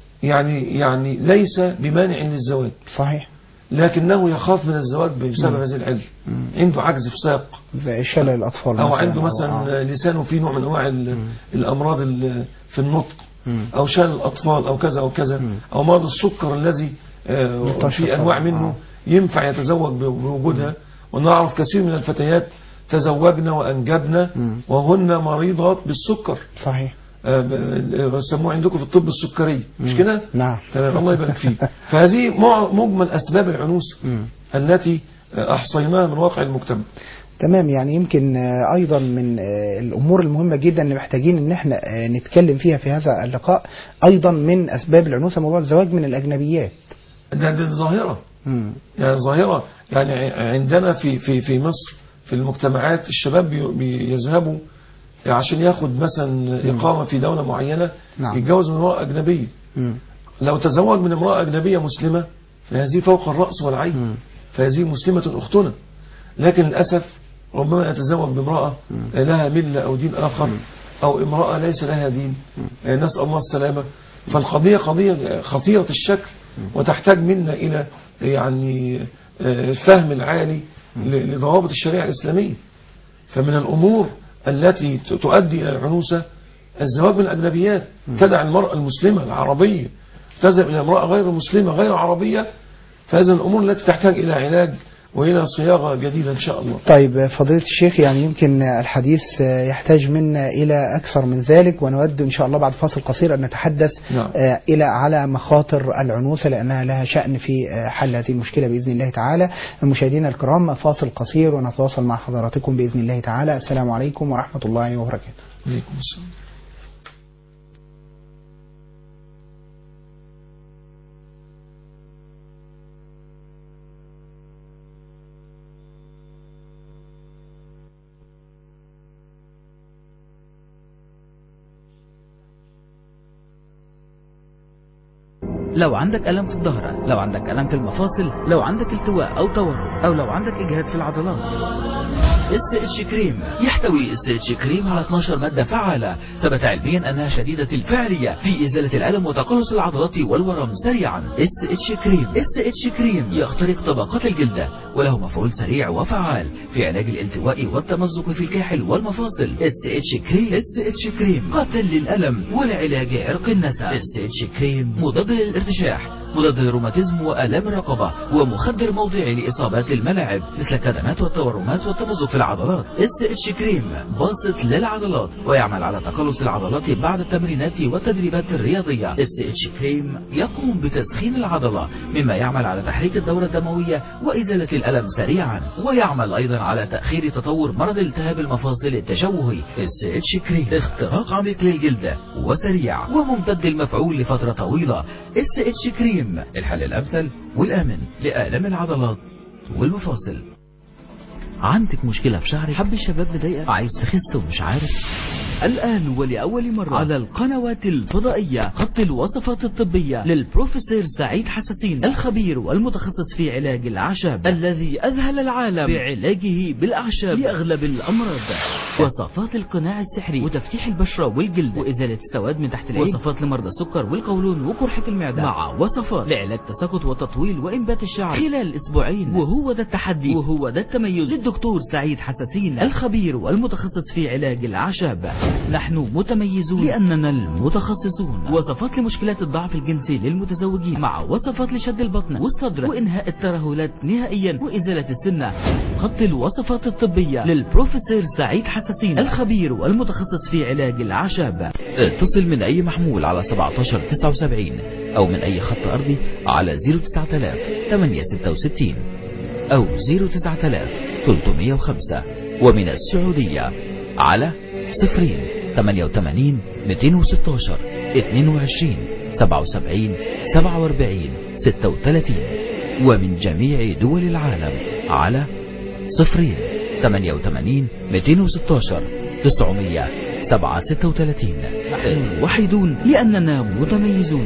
يعني ليس بمانع للزواج. صحيح. لكنه يخاف من الزواج بسبب هذه العلة. عنده عجز في ساق زي شلل الأطفال أو عنده مثلا لسانه فيه نوع من أنواع الأمراض في النطق أو شلل الأطفال أو كذا أو كذا أو مرض السكر الذي في أنواع منه ينفع يتزوج بوجودها. ونعرف كثير من الفتيات تزوجنا وأنجبنا وهن مريضات بالسكر. صحيح. يسموه عندكم في الطب السكري، مش كده؟ نعم. تمام، الله يبارك فيك. فهذه مجمل أسباب العنوسة التي أحصيناها من واقع المجتمع. تمام. يعني يمكن أيضا من الأمور المهمة جدا اللي محتاجين إن احنا نتكلم فيها في هذا اللقاء أيضا من أسباب العنوسة موضوع الزواج من الأجنبيات. ده ظاهرة. يعني ظاهرة. يعني عندنا في مصر في المجتمعات الشباب بيذهبوا عشان ياخد مثلا إقامة في دولة معينة. نعم. يتجوز من امرأة أجنبية. لو تزوج من امرأة أجنبية مسلمة فهذه فوق الرأس والعين. فهذه مسلمة أختنا. لكن للأسف ربما يتزوج بامرأة لها ملة أو دين آخر أو امرأة ليس لها دين. نسأل الله السلامة. فالقضية قضية خطيرة الشكل وتحتاج منا إلى يعني الفهم العالي لضوابط الشريعة الإسلامية. فمن الأمور التي تؤدي إلى العنوسة الزواج من الأجنبيات. تدع المرأة المسلمة العربية تذهب إلى امرأة غير مسلمة غير عربية. فهذه الأمور التي تحتاج إلى علاج وإلى صياغة جديدة إن شاء الله. طيب فضيلة الشيخ، يعني يمكن الحديث يحتاج منا إلى أكثر من ذلك، ونود إن شاء الله بعد فاصل قصير أن نتحدث على مخاطر العنوسة لأنها لها شأن في حل هذه المشكلة بإذن الله تعالى. مشاهدينا الكرام، فاصل قصير ونتواصل مع حضراتكم بإذن الله تعالى. السلام عليكم ورحمة الله وبركاته. عليكم السلام. لو عندك ألم في الظهر، لو عندك ألم في المفاصل، لو عندك التواء أو تورم، أو لو عندك إجهاد في العضلات، SH كريم يحتوي SH كريم على 12 مادة فعالة ثبت علميا أنها شديدة الفعالية في إزالة الألم وتقلص العضلات والورم سريعا. SH كريم يخترق طبقات الجلد وله مفعول سريع وفعال في علاج الالتواء والتمزق في الكاحل والمفاصل. SH كريم قاتل للألم ولعلاج عرق النسا. SH كريم مضاد للارتشاح، مضاد للروماتيزم وآلام الرقبة، ومخدر موضعي لإصابات الملاعب مثل الكدمات والتورمات والتمزق في العضلات. SH كريم باسط للعضلات ويعمل على تقلص العضلات بعد التمرينات والتدريبات الرياضية. SH كريم يقوم بتسخين العضلة مما يعمل على تحريك الدورة الدموية وإزالة الألم سريعا، ويعمل أيضا على تأخير تطور مرض التهاب المفاصل التشوهي. SH كريم اختراق عميق للجلد وسريع وممتد المفعول لفترة طويلة. SH كريم الحل الأمثل والآمن لآلام العضلات والمفاصل. عندك مشكلة في شعرك؟ حب الشباب مضايقك؟ عايز تخس ومش عارف؟ الآن ولأول مرة على القنوات الفضائية خط الوصفات الطبية للبروفيسور سعيد حساسين، الخبير والمتخصص في علاج الأعشاب الذي أذهل العالم بعلاجه بالأعشاب لأغلب الأمراض. وصفات القناع السحري وتفتيح البشرة والجلد وإزالة السواد من تحت العين. وصفات لمرضى السكر والقولون وقرحة المعدة، مع وصفات لعلاج تساقط وتطويل وإنبات الشعر خلال أسبوعين. وهو ده التحدي وهو ده التميز للدكتور سعيد حساسين، الخبير والمتخصص في علاج الأعشاب. نحن متميزون لأننا المتخصصون. وصفات لمشكلات الضعف الجنسي للمتزوجين، مع وصفات لشد البطن والصدر وإنهاء الترهلات نهائيا وإزالة السمنة. خط الوصفات الطبية للبروفيسور سعيد حساسين، الخبير والمتخصص في علاج الأعشاب. اتصل من أي محمول على 1779 أو من أي خط أرضي على 09000-866 أو 09000-305، ومن السعودية على 088 216 22 77 47 36، ومن جميع دول العالم على 088 216 900 736. نحن وحيدون لأننا متميزون.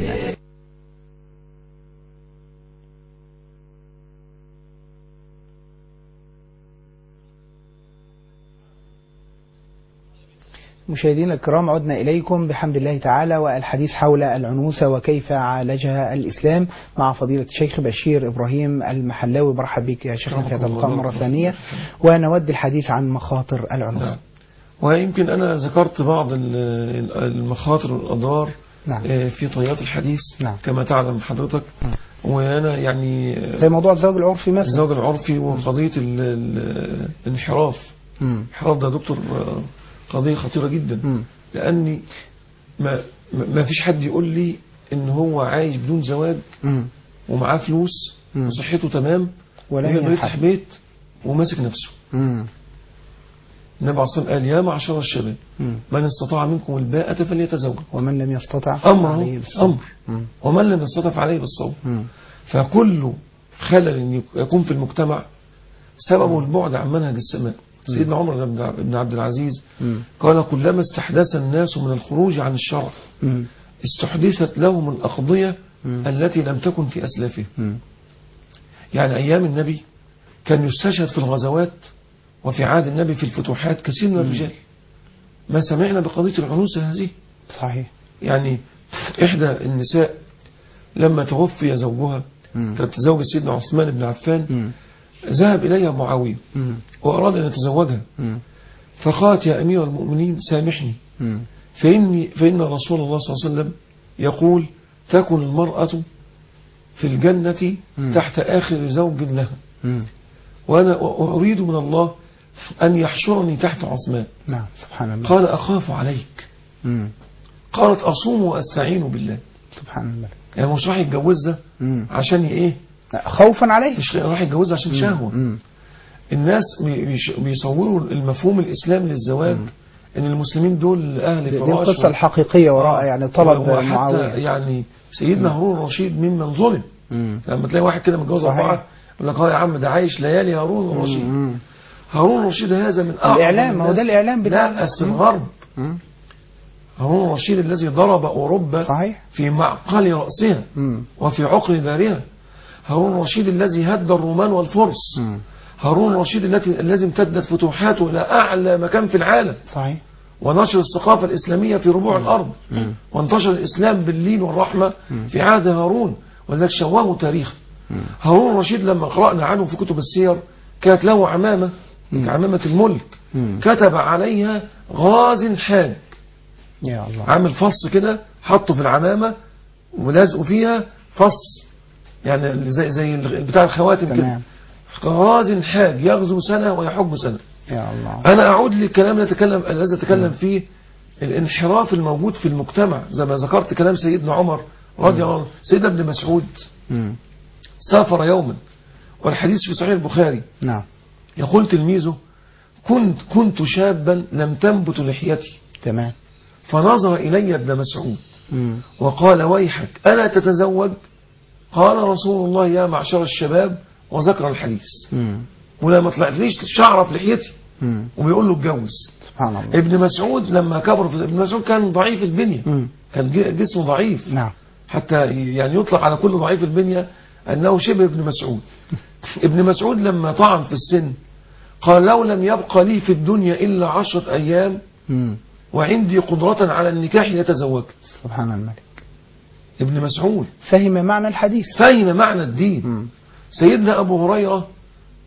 مشاهدينا الكرام، عدنا إليكم بحمد الله تعالى والحديث حول العنوسة وكيف عالجها الإسلام مع فضيلة الشيخ بشير إبراهيم المحلاوي. برحب بك يا شيخنا في هذا اللقاء مرة ثانية، ونود الحديث عن مخاطر العنوسة. ويمكن أنا ذكرت بعض المخاطر والأضرار في طيات الحديث كما تعلم حضرتك. وأنا يعني زي موضوع الزواج العرفي مثلا، الزواج العرفي وقضية الانحراف. الانحراف ده دكتور قضية خطيرة جدا، لأني ما فيش حد يقول لي إن هو عايش بدون زواج ومعاه فلوس وصحته تمام ويقدر يفتح بيت وماسك نفسه. النبي عليه الصلاة والسلام قال: يا معشر الشباب من استطاع منكم الباءة فليتزوج، ومن لم يستطع أمر ومن لم يستطع فعليه بالصوم. فكل خلل يكون في المجتمع سببه البعد عن منهج السماء. سيدنا عمر بن عبد العزيز قال: كلما استحدث الناس من الخروج عن الشرع استحدثت لهم الأقضية التي لم تكن في أسلافهم. يعني أيام النبي كان يستشهد في الغزوات، وفي عهد النبي في الفتوحات كثير من الرجال. ما سمعنا بقضية العنوسة هذه. صحيح. يعني إحدى النساء لما توفي زوجها، كانت تزوج سيدنا عثمان بن عفان، ذهب إليها معاوية وأراد أن يتزوجها، فقالت: يا أمير المؤمنين سامحني، فإن رسول الله صلى الله عليه وسلم يقول: تكن المرأة في الجنة تحت آخر زوج لها، وأنا أريد من الله أن يحشرني تحت عثمان. نعم سبحان الله. قال: أخاف عليك. قالت: أصوم وأستعين بالله. سبحان الله. يعني مش راح يتجوزها عشان إيه؟ خوفا عليه، مش راح يتجوزها عشان شهوة. الناس بيصوروا المفهوم الإسلامي للزواج ان المسلمين دول اهل فراش. دي القصة الحقيقية وراء يعني طلب معاوية. يعني سيدنا هارون الرشيد ممن ظلم. لما تلاقي واحد كده متجوز 4 يقول لك: يا عم ده عايش ليالي هارون الرشيد. هارون الرشيد هذا من الإعلام، هو ده الإعلام بتاع الغرب. هارون الرشيد الذي ضرب أوروبا صحيح في معقل رأسها وفي عقر دارها. هارون الرشيد الذي هد الرومان والفرس. هارون الرشيد الذي امتدت فتوحاته إلى أعلى مكان في العالم. صحيح. ونشر الثقافة الإسلامية في ربوع الأرض. وانتشر الإسلام باللين والرحمة في عهد هارون، ولذلك شوهوا تاريخ. هارون الرشيد لما قرأنا عنه في كتب السير كانت له عمامة كعمامة الملك، كتب عليها غاز حاج. يا الله. عامل فص كده حطه في العمامة ولازقوا فيها فص، يعني زي بتاع الخواتم كده. غاز حاج يغزو سنة ويحج سنة. يا الله. أنا أعود للكلام الذي أتكلم فيه الانحراف الموجود في المجتمع. زي ما ذكرت كلام سيدنا عمر رضي الله عنه. سيدنا ابن مسعود سافر يوما، والحديث في صحيح البخاري. نعم. يقول تلميذه: كنت شابا لم تنبت لحيتي. تمام. فنظر إلي ابن مسعود وقال: ويحك ألا تتزوج؟ قال رسول الله: يا معشر الشباب، وذكر الحديث. ولا ما طلعتليش شعره في لحيتي، وبيقول له اتجوز. سبحان الله. ابن مسعود لما كبر، ابن مسعود كان ضعيف البنية، كان جسمه ضعيف. نعم. حتى يعني يطلق على كل ضعيف البنية أنه شبه ابن مسعود. ابن مسعود لما طعن في السن قال: لو لم يبقى لي في الدنيا إلا 10 أيام وعندي قدرة على النكاح لتزوجت. سبحان الملك.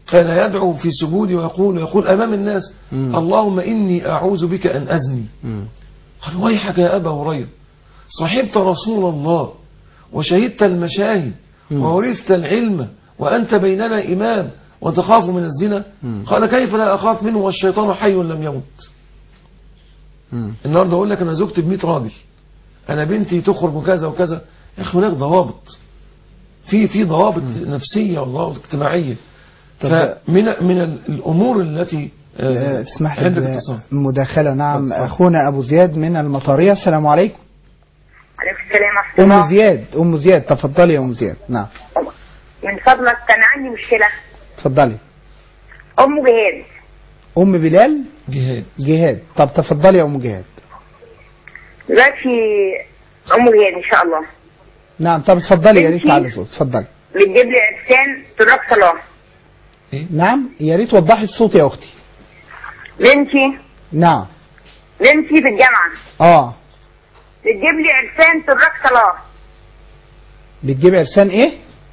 كان يدعو في سجوده ويقول أمام الناس اللهم إني أعوذ بك أن أزني. قال ويحك يا أبا هريرة، صحبت رسول الله وشهدت المشاهد وورثت العلم وأنت بيننا إمام وتخاف من الزنا؟ قال كيف لا أخاف منه والشيطان حي لم يمت. النهارده أقول لك أنا زوجتي ب100 راجل، أنا بنتي تخرج وكذا وكذا. يا أخي هناك ضوابط، في ضوابط نفسية وضوابط اجتماعية. فمن الأمور التي تسمح لي مداخلة. نعم أخونا أبو زياد من المطارية. السلام عليكم. عليكم السلام ورحمة الله. أم زياد تفضلي يا أم زياد. نعم من فضلك كان عندي مشكلة. تفضلي. أم جهاد. أم بلال جهاد. طب تفضلي يا أم جهاد. دلوقتي أم جهاد إن شاء الله. نعم طب تفضلي يا ريت تعلي صوت. تفضلي. بتجيب لي عرسان تراك صلاة. نعم يا ريت توضحي الصوت يا أختي. بنتي. نعم. بنتي في الجامعة. بتجيب لي عرسان تراك صلاة. بتجيب عرسان إيه؟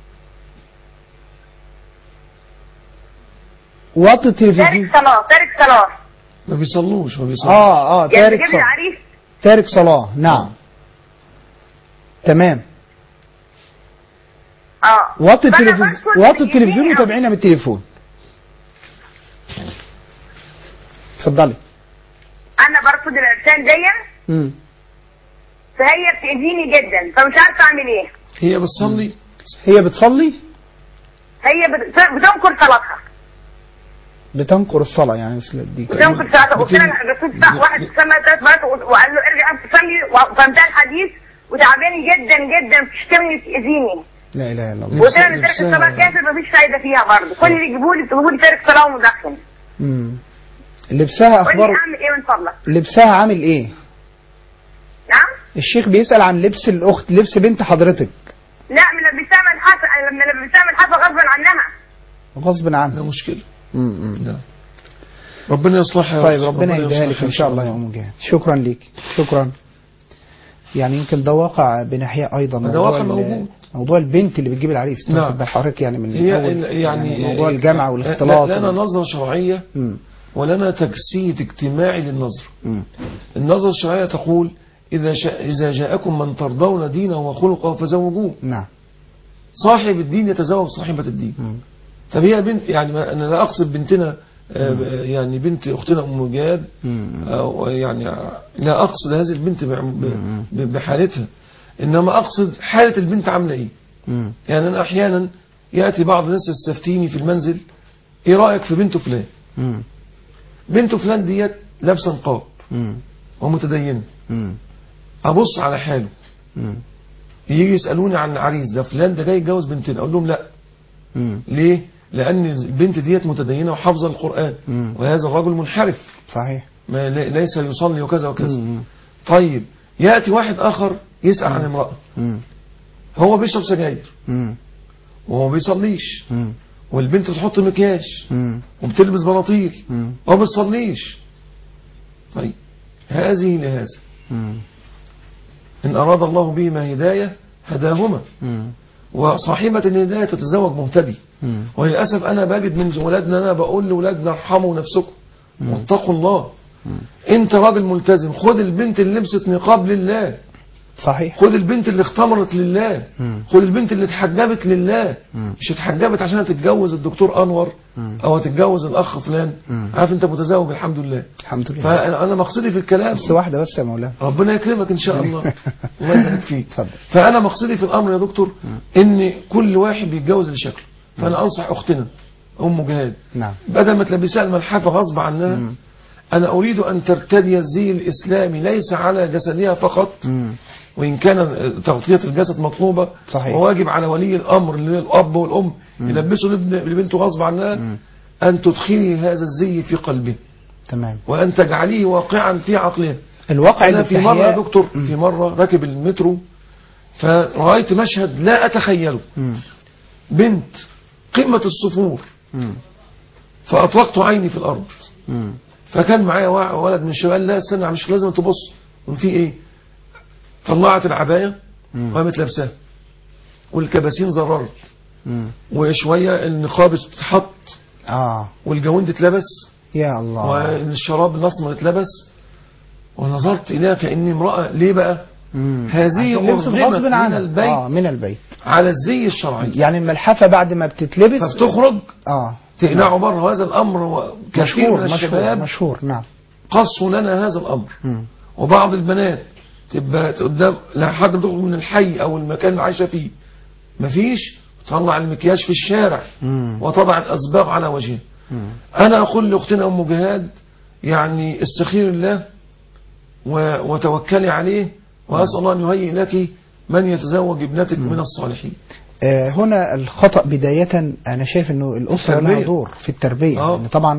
وطي التلفزيون. تارك صلاة. ما بيصلوش. تارك صلاة. تارك صلاة. نعم. تمام. وطي التلفزيون وتابعينا بالتليفون. اتفضلي. انا برفض العرسان دي. فهي بتأذيني جدا فمش عارفه اعمل ايه. هي بتصلي. هي بتنكر صلاتها. بتنكر الصلاة يعني دي. بتنكر صلاتها. قلت لها الرسول واحد صلى 3 مرات وقال له ارجع تصلي وفهمتها الحديث وتعباني جدا جدا بتشتمني وتأذيني. لا اله الا الله. وقلت لها تارك الصلاة كافر مفيش فايدة فيها برضه. كل اللي يجيبوا لي تارك صلاة ومدخن. لبسها اخبار. اعمل ايه من فضلك؟ لبسها عامل ايه؟ نعم؟ الشيخ بيسأل عن لبس الاخت، لبس بنت حضرتك. لا لبسها من حسب غصب عنها. ده مشكلة. ربنا يصلحها. طيب ربنا يهديها لك ان شاء الله يا ام جهاد. شكرا ليك. شكرا. يعني يمكن ده واقع بناحية ايضا. موضوع البنت اللي بتجيب العريس. نعم. بحضرتك يعني من يعني موضوع الجامعة والاختلاط. لنا نظرة شرعية ولنا تجسيد اجتماعي للنظر. النظرة الشرعية تقول إذا جاءكم من ترضون دينه وخلقه فزوجوه. نعم. صاحب الدين يتزوج صاحبة الدين. طب هي بنت، يعني أنا لا أقصد بنتنا يعني بنت أختنا أم جهاد، يعني لا أقصد هذه البنت بحالتها، إنما أقصد حالة البنت عاملة إيه. يعني أنا أحيانا يأتي بعض الناس يستفتيني في المنزل إيه رأيك في بنت فلان. بنت فلان ديت لابسه نقاب ومتدينه. أبص على حاله. يجي يسألوني عن العريس ده فلان ده جاي يتجوز بنتنا، أقول لهم لا. ليه؟ لأن البنت ديت متدينة وحافظة القرآن وهذا الرجل منحرف. صحيح. ليس يصلي وكذا وكذا. طيب يأتي واحد آخر يسأل عن امرأة هو بيشرب سجاير وهو بيصليش والبنت بتحط مكياج وبتلبس بناطيل وما بتصليش. طيب هذه لهذا إن أراد الله بهما هداية هداهما. وصاحبة الهداية تتزوج مهتدي. وللأسف أنا بجد من ولادنا، أنا بقول لولادنا ارحموا نفسكم واتقوا الله. أنت راجل ملتزم، خد البنت اللي لبست نقاب لله. صحيح. خد البنت اللي اختمرت لله. خد البنت اللي اتحجبت لله. مش اتحجبت عشان تتجوز الدكتور أنور أو تتجوز الأخ فلان. عارف أنت متزوج الحمد لله. الحمد لله. فأنا مقصدي في الكلام بس واحدة بس يا مولانا. ربنا يكرمك إن شاء الله. الله يبارك فيك. فأنا مقصدي في الأمر يا دكتور إن كل واحد بيتجوز لشكله. فأنا أنصح أختنا أم جهاد نعم بدل ما تلبسها الملحفة غصب عنها أنا أريد أن ترتدي الزي الإسلامي ليس على جسدها فقط وإن كان تغطية الجسد مطلوبة. صحيح. وواجب على ولي الأمر الأب والأم يلبسوا لبنته غصب عنها أن تدخلي هذا الزي في قلبه. تمام. وأن تجعليه واقعا في عقله. الواقع أنا في مرة يا دكتور في مرة راكب المترو فرأيت مشهد لا أتخيله. بنت قمة الصفور فأطلقت عيني في الأرض. فكان معايا ولد من الشباب لا استنى مش لازم تبص في ايه. طلعت العباية وقامت لابساها والكباسين زررت وشوية النقاب اتحط والجوند اتلبس يا الله، والشراب الأسمر اتلبس، ونظرت إليها كأني امرأة. ليه بقى؟ هذه أرغمت من البيت على الزي الشرعي. يعني الملحفة بعد ما بتتلبس فبتخرج تقنعوا بره. هذا الأمر كثير من الشباب مشهور. نعم، قصوا لنا هذا الأمر. وبعض البنات تبقى قدام لحد ما تخرج من الحي أو المكان اللي عايشة فيه مفيش، تطلع المكياج في الشارع وتضع الأصباغ على وجهها. أنا أقول لأختنا أم جهاد يعني استخير الله وتوكلي عليه، وأسأل الله أن يهيئ لك من يتزوج ابنتك من الصالحين. هنا الخطأ بداية أنا شايف أنه الأسرة لها دور في التربية. يعني طبعا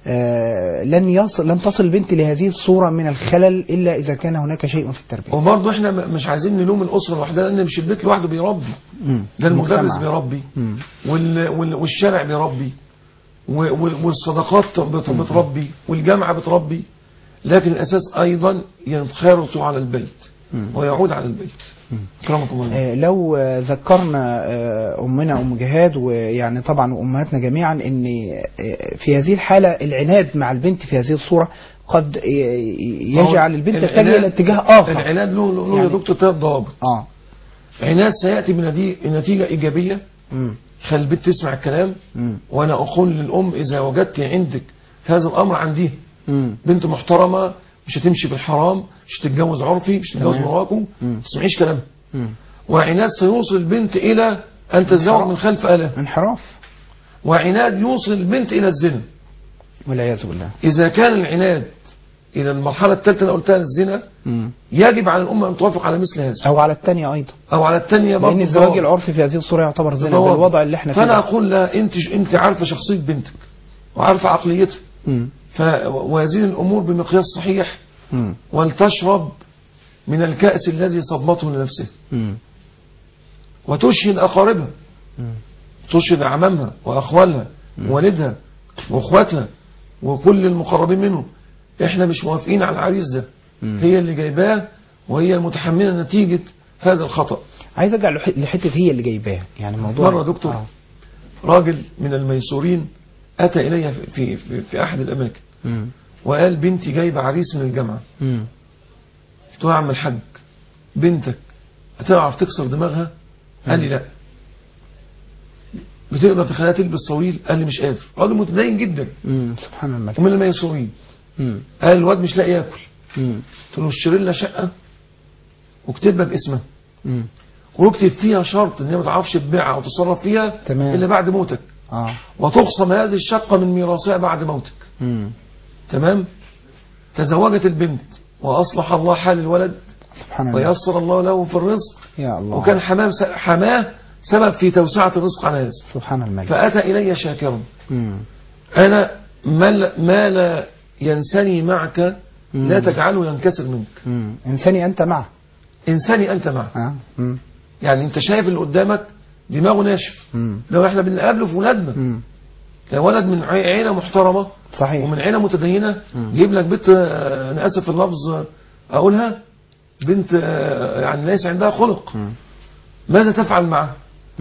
لن تصل البنت لهذه الصورة من الخلل إلا إذا كان هناك شيء في التربية. وبرضه إحنا مش عايزين نلوم الأسرة لوحدها، لأن مش البيت لوحده بيربي، ده المدرس بيربي والشارع بيربي والصداقات بتربي والجامعة بتربي، لكن الأساس أيضا ينخرط على البيت ويعود على البيت. كرمكم الله. لو ذكرنا أمنا أم جهاد ويعني طبعا أمهاتنا جميعا أن في هذه الحالة العناد مع البنت في هذه الصورة قد يجعل البنت تتجه إلى اتجاه آخر. العناد له يا دكتور 3 ضوابط. عناد سيأتي بنتيجة إيجابية، خلي البنت تسمع الكلام. وأنا أقول للأم إذا وجدت عندك هذا الأمر عندي بنت محترمة، مش هتمشي بالحرام، مش هتتجوز عرفي، مش هتتجوز مراكم، ما تسمعيش كلامها. وعناد سيوصل البنت إلى أن تتزوج من خلف آلها، انحراف. وعناد يوصل البنت إلى الزنا والعياذ بالله. إذا كان العناد إلى المرحلة الثالثة اللي قلتها الزنا، يجب على الأمة أن توافق على مثل هذا، أو على الثانية أيضا، أو على الثانية برضه، لأن الزواج العرفي في هذه الصورة يعتبر زنا بالوضع اللي احنا فيه. فأنا أقول لها أنت عارفة شخصية بنتك وعارفة عقليتها، فوازين الأمور بمقياس صحيح، ولتشرب من الكأس الذي صبته لنفسه، وتشهد أقاربها، تشهد أعمامها وأخوالها ووالدها وأخواتها وكل المقربين منه. إحنا مش موافقين على العريس ده، هي اللي جايباه وهي المتحملة نتيجة هذا الخطأ. عايز أرجع لحتة هي اللي جايباه. يعني موضوع مرة دكتور راجل من الميسورين أتى إلي في أحد الأماكن وقال بنتي جايبة عريس من الجامعة. قلت له يا عم الحاج بنتك هتعرف تكسر دماغها؟ قال لي لا. بتقدر تخليها تلبس طويل؟ قال لي مش قادر. راجل متدين جدا سبحان الله، ومن الميسورين. قال الواد مش لاقي ياكل. قلت له اشتري لها شقة واكتبها باسمها، واكتب فيها شرط ان هي ما تعرفش تبيعها او تتصرف فيها الا بعد موتك، وتخصم هذه الشقة من ميراثها بعد موتك. تمام. تزوجت البنت وأصلح الله حال الولد سبحان الله، ويسر الله له في الرزق يا الله، وكان حماه سبب في توسعة الرزق على هذا سبحان الملك. فأتى إلي شاكرا. أنا ما لا ينسني معك لا تجعله ينكسر منك. إنساني أنت معه، إنساني أنت معه. يعني أنت شايف اللي قدامك دماغه ناشف. لو احنا بنقابله في ولادنا، ولد من عيلة محترمة صحيح ومن عيلة متدينة جيب لك بنت، أنا آسف اللفظ أقولها، بنت يعني ليس عندها خلق، ماذا تفعل معه؟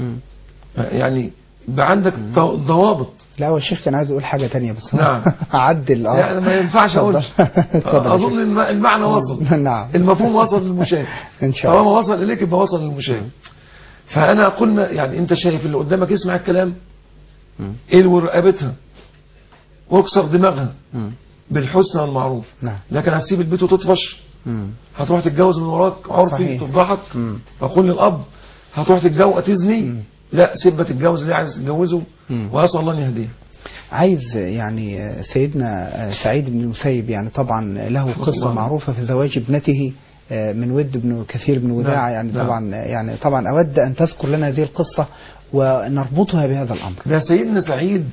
يعني يبقى عندك ضوابط. لا هو الشيخ كان عايز يقول حاجة تانية بس نعم عدل. لا ما ينفعش أقول. أظن المعنى وصل. نعم المفهوم وصل للمشاهد إن شاء الله. طالما وصل إليك يبقى وصل للمشاهد. فأنا أقول يعني أنت شايف اللي قدامك يسمع الكلام، إلوي رقبتها واكسر دماغها بالحسنى والمعروف. لكن هتسيب البيت وتطفش، هتروح تتجوز من وراك عرفي تفضحك. أقول للأب هتروح تتجوز تزني، لا سيبها تتجوز اللي عايز تتجوزه، وأسأل الله أن يهديه. عايز يعني سيدنا سعيد بن المسيب يعني طبعا له قصة معروفة في زواج ابنته من ود بن كثير بن وداع. يعني طبعا أود أن تذكر لنا هذه القصة ونربطها بهذا الأمر. ده سيدنا سعيد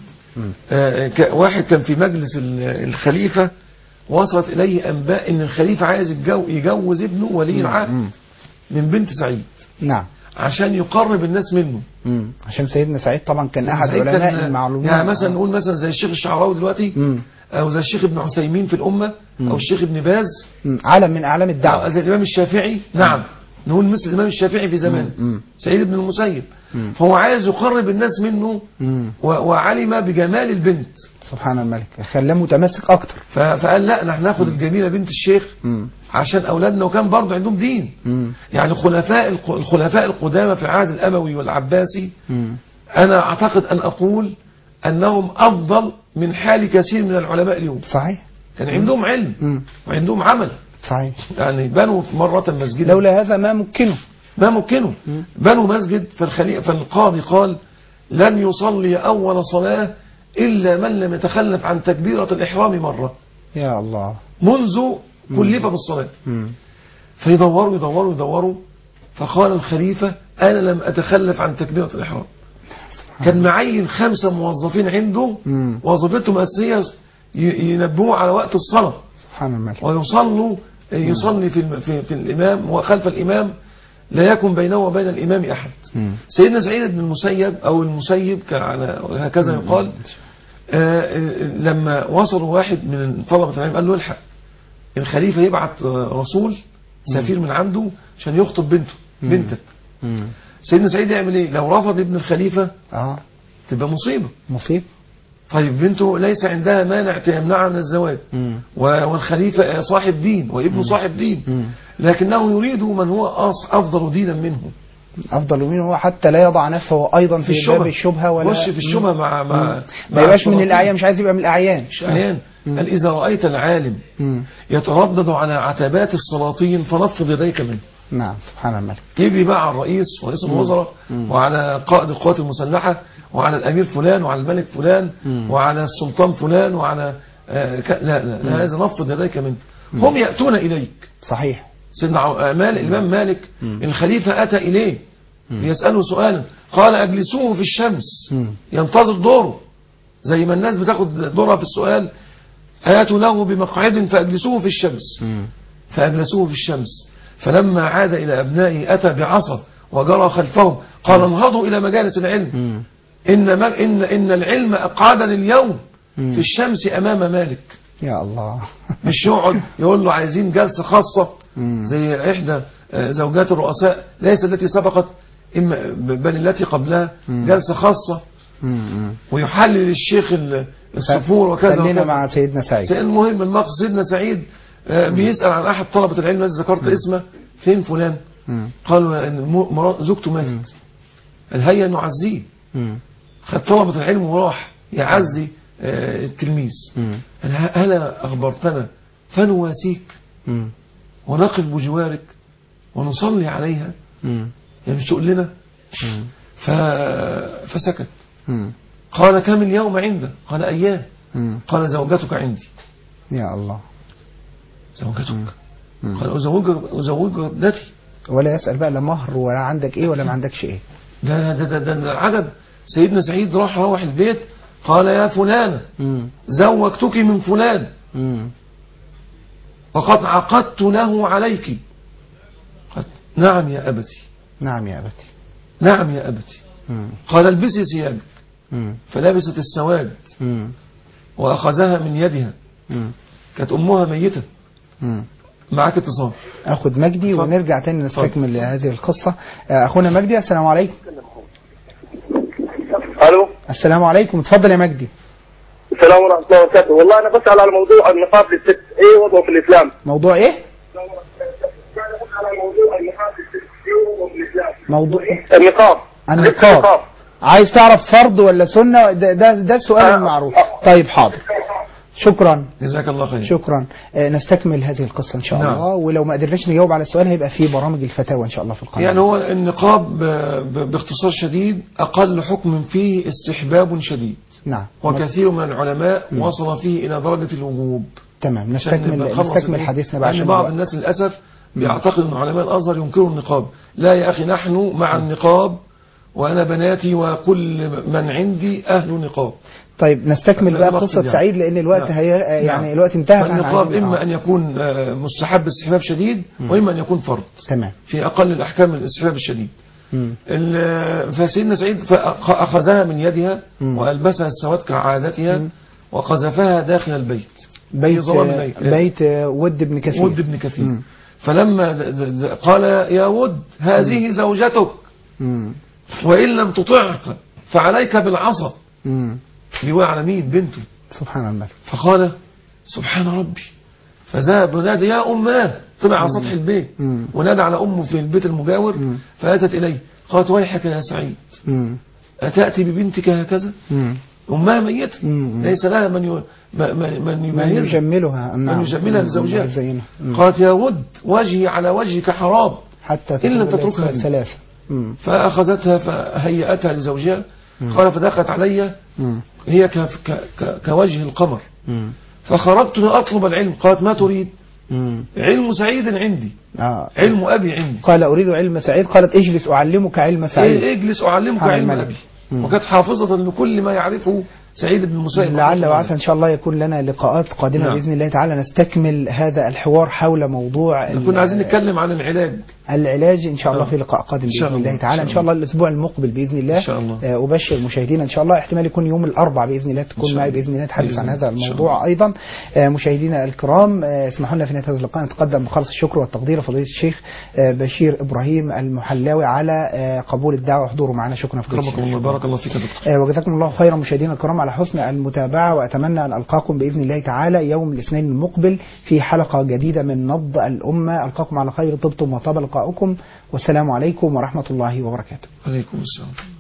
واحد كان في مجلس الخليفة، وصلت إليه أنباء أن الخليفة عايز يجوز ابنه ولي العهد من بنت سعيد. نعم. عشان يقرب الناس منه. عشان سيدنا سعيد طبعا كان أحد علماء المعلومات. يعني مثلا نقول مثلا زي الشيخ الشعراوي دلوقتي، أو زي الشيخ ابن عثيمين في الأمة، أو الشيخ ابن باز، علم من أعلام الدعوة، زي الإمام الشافعي. نعم نقول مثل الإمام الشافعي في زمان سعيد بن المسيب. فهو عايز يقرب الناس منه وعلم بجمال البنت سبحان الملك، خلاه متمسك أكتر. فقال لا نحن ناخد الجميلة بنت الشيخ عشان أولادنا، وكان برضه عندهم دين. يعني الخلفاء القدامى في العهد الأموي والعباسي أنا أعتقد أن أقول أنهم أفضل من حال كثير من العلماء اليوم. صحيح. كان عندهم علم وعندهم عمل. صحيح. يعني بنوا مرة مسجدا، لولا هذا ما ممكنه. بنوا مسجد، فالقاضي قال لن يصلي أول صلاة إلا من لم يتخلف عن تكبيرة الإحرام مرة. يا الله. منذ كلف بالصلاة. فيدوروا فقال الخليفة أنا لم أتخلف عن تكبيرة الإحرام. كان معين 5 موظفين عنده وظيفتهم الأساسية ينبهوا على وقت الصلاة. سبحان الملك. يصلي في الإمام وخلف الإمام، لا يكن بينه وبين الإمام أحد. سيدنا سعيد بن المسيب أو المسيب هكذا يقال، لما وصلوا واحد من طلبة العلم قال له الحق الخليفة يبعت رسول سفير من عنده عشان يخطب بنتك. سيدنا سعيد يعمل ايه؟ لو رفض ابن الخليفة تبقى مصيبة. طيب بنته ليس عندها مانع يمنعها من الزواج، والخليفة صاحب دين وابنه صاحب دين، لكنه يريد من هو أفضل دينا منه. أفضل منه هو حتى لا يضع نفسه أيضا في باب الشبهة، ولا يخش في الشبهة ما يبقاش من الأعيان، مش عايز يبقى من الأعيان. قال إذا رأيت العالم يتردد على عتبات السلاطين فنفض يديك منه. نعم سبحان الملك. يجري بقى على الرئيس ورئيس الوزراء وعلى قائد القوات المسلحة وعلى الأمير فلان وعلى الملك فلان وعلى السلطان فلان وعلى لا هذا نفض يديك منه. هم يأتون إليك. صحيح. سيدنا الإمام مالك الخليفة أتى إليه ليسأله سؤالا، قال أجلسوه في الشمس ينتظر دوره، زي ما الناس بتاخد دورها في السؤال. آتوا له بمقعد فأجلسوه في الشمس. فأجلسوه في الشمس، فلما عاد إلى أبنائه أتى بعصا وجرى خلفهم قال انهضوا إلى مجالس العلم، إن العلم أقعدني اليوم في الشمس أمام مالك. يا الله. مش يقعد يقول له عايزين جلسة خاصة زي إحدى زوجات الرؤساء، ليس التي سبقت بل التي قبلها، جلسة خاصة ويحلل الشيخ الصفور وكذا. خلينا مع سيدنا سعيد. المهم المقصد سيدنا سعيد بيسأل عن أحد طلبة العلم الذي ذكرت اسمه، فين فلان؟ قالوا إن زوجته ماتت. الهيئة نعزيه. خد طلبة العلم وراح يعزي التلميذ. هلا أخبرتنا فنواسيك ونقف بجوارك ونصلي عليها، يعني مش تقول لنا؟ فسكت. قال كم اليوم عنده؟ قال أيام. قال زوجتك عندي. يا الله. زوجتك. قال أزوجك ابنتي. ولا يسأل بقى لا مهر ولا عندك إيه ولا ما عندكش إيه. ده عجب. سيدنا سعيد روح البيت قال يا فلانة زوجتك من فلان وقد عقدت له عليك. قالت نعم يا أبتي. نعم يا أبتي. نعم يا أبتي. قال البسي ثيابك. فلبست السواد وأخذها من يدها. كانت أمها ميتة. معك اتصال. أخذ مجدي ونرجع تاني نستكمل هذه القصة. أخونا مجدي السلام عليكم. الو السلام عليكم، اتفضل يا مجدي. السلام ورحمه الله وبركاته. والله انا بسأل على موضوع النقاب للست، ايه وضعه في الاسلام؟ موضوع ايه؟ موضوع النقاب. عايز تعرف فرض ولا سنة؟ ده السؤال المعروف. طيب حاضر، شكرا جزاك الله خير. شكرا. نستكمل هذه القصة إن شاء الله. ولو ما قدرناش نجاوب على السؤال هيبقى في برامج الفتاوى إن شاء الله في القناة. يعني هو النقاب باختصار شديد أقل حكم فيه استحباب شديد. نعم. وكثير من العلماء وصل فيه إلى درجة الوجوب. تمام. نستكمل حديثنا بقى. يعني بعض الناس للأسف بيعتقد أن علماء الأزهر ينكروا النقاب. لا يا أخي، نحن مع النقاب وأنا بناتي وكل من عندي أهل نقاب. طيب نستكمل بقى قصة سعيد لأن الوقت يعني الوقت انتهى. النقاب إما أن يكون مستحب استحباب شديد وإما أن يكون فرض. تمام. في أقل الأحكام الاستحباب الشديد. فسيدنا سعيد أخذها من يدها وألبسها السواد كعادتها وقذفها داخل البيت. بيت ود بن كثير. ود بن كثير. فلما قال يا ود هذه زوجتك وإن لم تطعك فعليك بالعصا. لواء على مين؟ بنته. سبحان الله. فقال سبحان ربي. فذهب ونادى يا أماه، طلع على سطح البيت ونادى على أمه في البيت المجاور فأتت إليه قالت ويحك يا سعيد أتأتي ببنتك هكذا؟ أمها ميتة ليس لها من يجملها لزوجها. قالت يا ود وجهي على وجهك حرام حتى إن لم تتركها ثلاثة. فأخذتها فهيأتها لزوجها. قال فدخلت علي هي كوجه القمر. فخرجت لأطلب العلم. قالت ما تريد؟ علم سعيد عندي. علم أبي عندي. قال أريد علم سعيد. قالت اجلس أعلمك علم سعيد. اجلس أعلمك علم أبي. وكانت حافظة لكل ما يعرفه سعيد بن المسيب. لعل وعسى إن شاء الله يكون لنا لقاءات قادمة نعم. بإذن الله تعالى نستكمل هذا الحوار حول موضوع كنا عايزين نتكلم عن العلاج إن شاء الله في لقاء قادم بإذن الله تعالى. إن شاء الله الأسبوع المقبل بإذن الله. إن شاء الله. أبشر مشاهدينا إن شاء الله احتمال يكون يوم الأربعاء بإذن الله تكون معي بإذن الله نتحدث عن هذا الموضوع أيضا. مشاهدينا الكرام اسمحوا لنا في نهاية هذا اللقاء نتقدم بخالص الشكر والتقدير فضيلة الشيخ بشير إبراهيم المحلاوي على قبول الدعوة وحضوره معنا. شكرا فضيلة الشيخ. بارك الله فيك دكتور. وجزاكم الله خيرا مشاهدينا الكرام على حسن المتابعة، وأتمنى أن ألقاكم بإذن الله تعالى يوم الاثنين المقبل في حلقة جديدة من نبض الأمة. ألقاكم على خير طبتم وطاب لقاؤكم، والسلام عليكم ورحمة الله وبركاته. عليكم السلام.